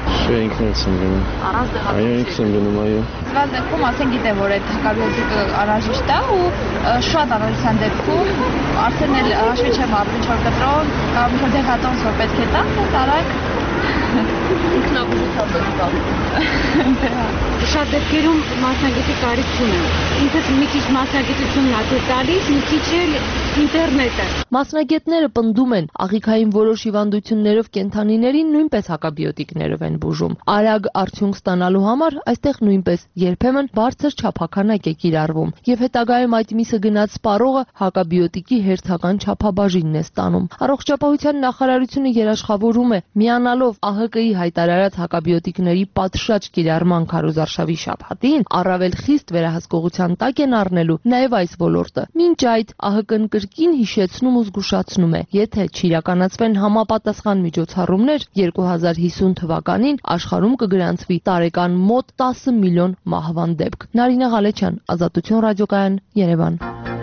Չէ, ինքն էլ եմ գնում։ Առանց դեղատոմսի։ Այո, ինքն եմ գնում, այո։ Սված դեպքում ասեն գիտեմ, որ այդ հակաբիոտիկը անհրաժեշտ է ու շատ անհրաժեշտության դեպքում արդեն էլ հաշվի չեմ առնում ինչ-որ կտրոն կամ ինչ-որ դեղատոմս որ պետք է տա, տարակ ինքնաբուժությամբ է տալու։ Շատ դեպքերում մասնագետի կարիք չունեն։ Ինքս մի քիչ մասնագիտությունն ա տալիս, մի քիչ էլ ինտերնետը։ Մասնագետները պնդում են, աղիքային որոշ հիվանդություններով կենդանիներին նույնպես հակաբիոտիկներով են բուժում։ Արագ արդյունք ստանալու համար այստեղ նույնպես երբեմն բարձր չափականակ է կիրառվում, եւ հետագայում այդ միսը գնած սպառողը հակաբիոտիկի հերթական չափաբաժինն է ստանում։ Առողջապահության նախարարությունը երաշխավորում է միանալով ԱՀԿ-ի հայտարարած հակաբիոտիկների պատշաճ կիրառման քարոզարշավի շաբաթին առավել խիստ վերահսկողության տակ են առնելու նաև այս ոլորտը։ Մինչ այդ ԱՀԿ-ն կրկին հիշեցնում ու զգուշացնում է, եթե չիրականացվեն համապատասխան միջոցառումներ, երկու հազար հիսուն թվականին աշխարհում կգրանցվի տարեկան մոտ տասը միլիոն մահվան դեպք։ Նարինե Ղալեչյան, Ազատություն ռադիոկայան, Երևան։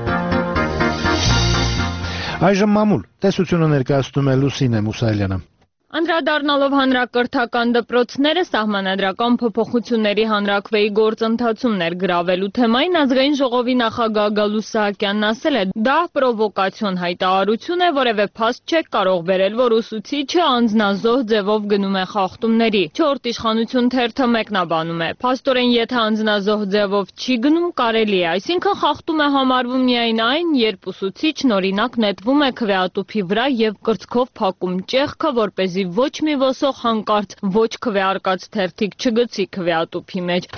Այժմ մամուլ տեսությունը ներկայացնում է Լուսինե Մուսայելյանը։ Անդրադառնալով հանրակրթական դպրոցները սահմանադրական փոփոխությունների հանրաքվեի գործընթացում ներգրավելու թեմային ազգային ժողովի նախագահ Գալուստ Սահակյանն ասել է, դա պրովոկացիոն հայտարարություն է, որևէ փաստ չէ կարող բերել, որ ուսուցիչը անձնազոհ ձևով գնում է խախտումների։ Չորրորդ իշխանություն թերթը մեկնաբանում է. փաստորեն եթե անձնազոհ ձևով չի գնում, կարելի է, այսինքն խախտում է համարվում միայն այն, երբ ուսուցիչն օրինակ նետվում է քվեատուփի վրա եւ կրծքով փակում ճեղքը, որպեսզի ոչ մի ոսող հանկարծ ոչ քվեարկած թերթիկ չգցի քվեատուփի մեջ։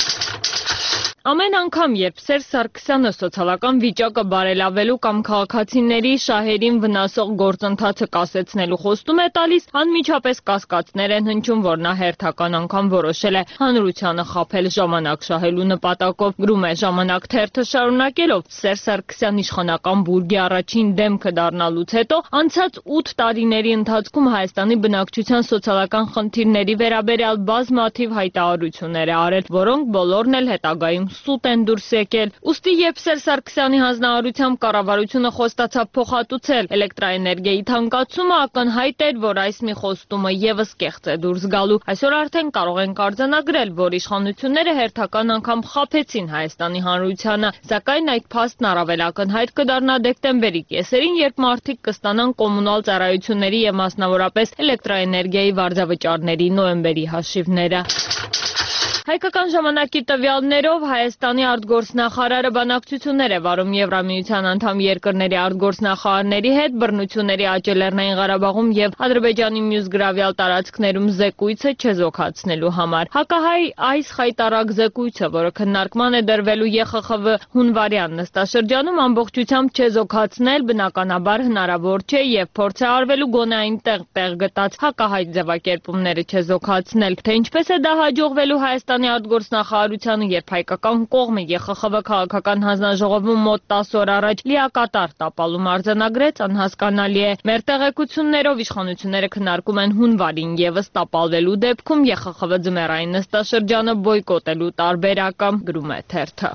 Ամեն անգամ, երբ Սերժ Սարգսյանը սոցիալական վիճակը բարելավելու կամ քաղաքացիների շահերին վնասող գործընթացը կասեցնելու խոստում է տալիս, անմիջապես կասկածներ են հնչում, որ նա հերթական անգամ որոշել է հանրությանը խաբել ժամանակ շահելու նպատակով։ Գրում է Ժամանակ թերթը շարունակելով, Սերժ Սարգսյան իշխանական բուրգի առաջին դեմքը դառնալուց հետո անցած ութ տարիների ընթացքում Հայաստանի բնակչության սոցիալական խնդիրների վերաբերյալ բազմաթիվ հայտարարություններ է արել, որոնք բոլորն էլ հետագայում սուտ են դուրս եկել։ Ուստի երբ Սերժ Սարգսյանի հանձնարարությամբ կառավարությունը խոստացավ փոխհատուցել էլեկտրաէներգիայի թանկացումը, ակնհայտ էր, որ այս մի խոստումը եւս կեղծ է դուրս գալու։ Այսօր արդեն կարող ենք արձանագրել, որ իշխանությունները հերթական անգամ խաբեցին Հայաստանի հանրությանը, սակայն այդ փաստն առավել ակնհայտ կդառնա դեկտեմբերի կեսերին, երբ մարդիկ կստանան կոմունալ ծառայությունների եւ մասնավորապես էլեկտրաէներգիայի վարձավճարների նոյեմբերի հաշիվները։ Հայկական ժամանակի տվյալներով Հայաստանի արտգործնախարարը բանակցություններ է վարում Եվրամիության անդամ երկրների արտգործնախարարների հետ բռնությունների աճ Լեռնային Ղարաբաղում եւ Ադրբեջանի մյուս գրավյալ տարածքներում զեկույցը չեզոքացնելու համար։ Հակահայ այս խայտարակ զեկույցը, որը քննարկման է դրվելու Է Խ Խ V հունվարյան նստաշրջանում, ամբողջությամբ չեզոքացնել բնականաբար հնարավոր չէ եւ փորձ է արվելու գոնե այնտեղ տեղ գտած հակահայ ձևակերպումները չեզոքացնել։ Թե ինչպես է դա հաջողվելու Հայաստանի արտգործնախարարությանը, երբ հայկական կողմը Է Խ Խ V քաղաքական հանձնաժողովում մոտ տասը օր առաջ լիակատար տապալում արձանագրեց, անհասկանալի է։ Մեր տեղեկություններով իշխանությունները քննարկում են հունվարին եւս տապալվելու դեպքում Է Խ Խ V ձմեռային նստաշրջանը բոյկոտելու տարբերակը, գրում է թերթը։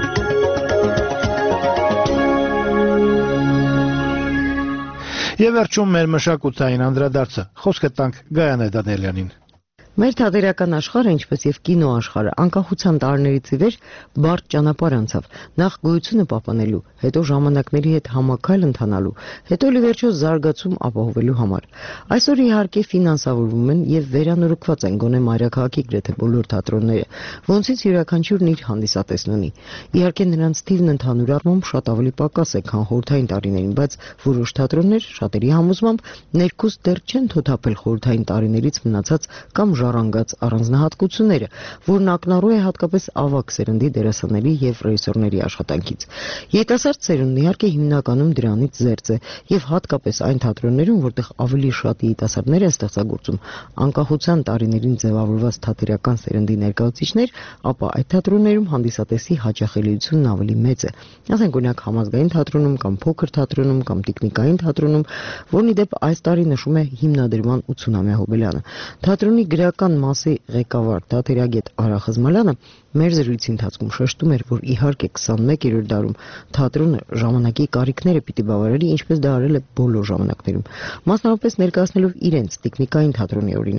Եվ վերջում մեր մշակութային անդրադարձը, խոսքը տանք Գայանե Դանիելյանին։ Մեր թատերական աշխարհը, ինչպես եւ կինո աշխարհը, անկախության տարիներից ի վեր բարդ ճանապարհ անցավ, նախ գոյությունը պահպանելու, հետո ժամանակների հետ համակայլ ընթանալու, հետո ի վերջո զարգացում ապահովելու համար։ Այսօր իհարկե ֆինանսավորվում են եւ վերանորոգված են գոնե մայրաքաղաքի գրեթե բոլոր թատրոնները, ոնցից յուրաքանչյուրն իր հանդիսատեսն ունի։ Իհարկե նրանց թիվն ընդհանուր առմամբ շատ ավելի պակաս է, քան խորհրդային տարիներին, բայց որոշ թատրոններ շատերի համոզմամբ ներքուստ դեռ չեն թոթափել խորհրդային տարիներից մնացած կամ ժառանգած առանձնահատկությունները, որն ակնառու է հատկապես ավագ սերնդի դերասանների եւ ռեժիսորների աշխատանքից։ Երիտասարդ սերունդն իհարկե հիմնականում դրանից զերծ է եւ հատկապես այն թատրոններում, որտեղ ավելի շատ երիտասարդներ են ստեղծագործում, անկախության տարիներին ձևավորված թատերական սերնդի ներկայացուցիչներ, ապա այդ թատրոններում հանդիսատեսի հաճախելիությունն ավելի մեծ է։ Ասենք օրինակ Համազգային թատրոնում կամ Փոքր թատրոնում կամ Տիկնիկային թատրոնում, որն ի դեպ այս տարի նշում է հիմնադրման ութսունամյա հոբելյանը։ Թատրոնի գրական մասի ղեկավար թատերագետ Արա Խզմալյանը մեր զրույցի ընթացքում շեշտում էր, որ իհարկե քսանմեկերորդ դարում թատրոնը ժամանակի կարիքները պիտի բավարարի, ինչպես դա արել է բոլոր ժամանակներում, մասնավորապես ներկայացնելով իրենց Տիկնիկային թատրոնի օրինակը։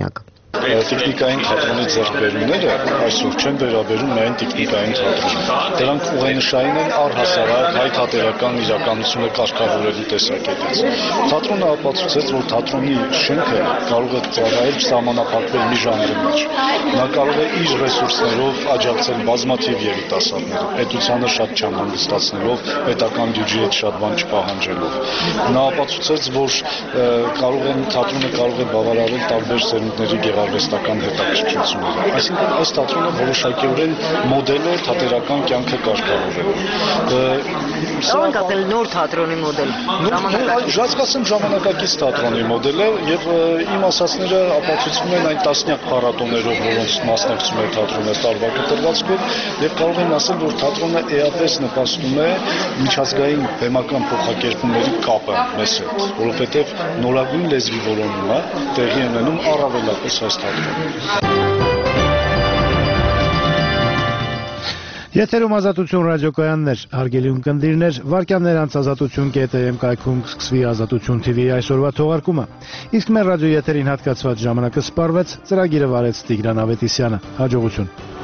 Տեխնիկային թատրոնի ձեռքբերումները այսօր չեն վերաբերում միայն տեխնիկային թատրոնին։ Դրանք ուղենշային են առհասարակ հայ թատերական իրականությունը կարգավորելու տեսակետից։ Թատրոնը ապացուցեց, որ թատրոնի շենքը կարող է ծառայել չսահմանափակվել մի ժանրի մեջ։ Նա կարող է իր ռեսուրսներով աջակցել բազմաթիվ երիտասարդների, պետությանը շատ չանհանգստացնելով, պետական բյուջեի հետ շատ բան չպահանջելով։ Նա ապացուցեց, որ կարող են թատրոնը կարող է բավարարել տարբեր սերունդների գեղարվեստական հետաքրքրությունները։ Այսինքն այս թատրոնը որոշակիորեն մոդել է թատերական կյանքը կարգավորելու։ Կարող ենք ասել նոր թատրոնի մոդել։ Ժամանակակից ժամանակակից թատրոնի մոդել է եւ իմ ասածները ապացուցվում են այն տասնյակ փառատոներով, որոնց մասնակցում է թատրոնը տարվա կտրվածքով եւ կարող են ասել, որ թատրոնը էապես նպաստում է միջազգային բեմական փոխակերպումների կապը մեզ հետ, որովհետեւ նորագույն լեզվի որոնումը տեղի է ունենում առավելապես այս թատրոնում։ Եթերում Ազատություն ռադիոկայաններ, հարգելի ունկնդիրներ, վարքյաններ անց ազատություն կետ եմ կայքում կսկսվի Ազատություն թի վի այսօրվա թողարկումը։ Իսկ մեր ռադիո եթերին հատկացված ժամանակը սպառվեց, ծրագիրը վարեց Տիգրան Ավետիսյանը։ Հաջողություն։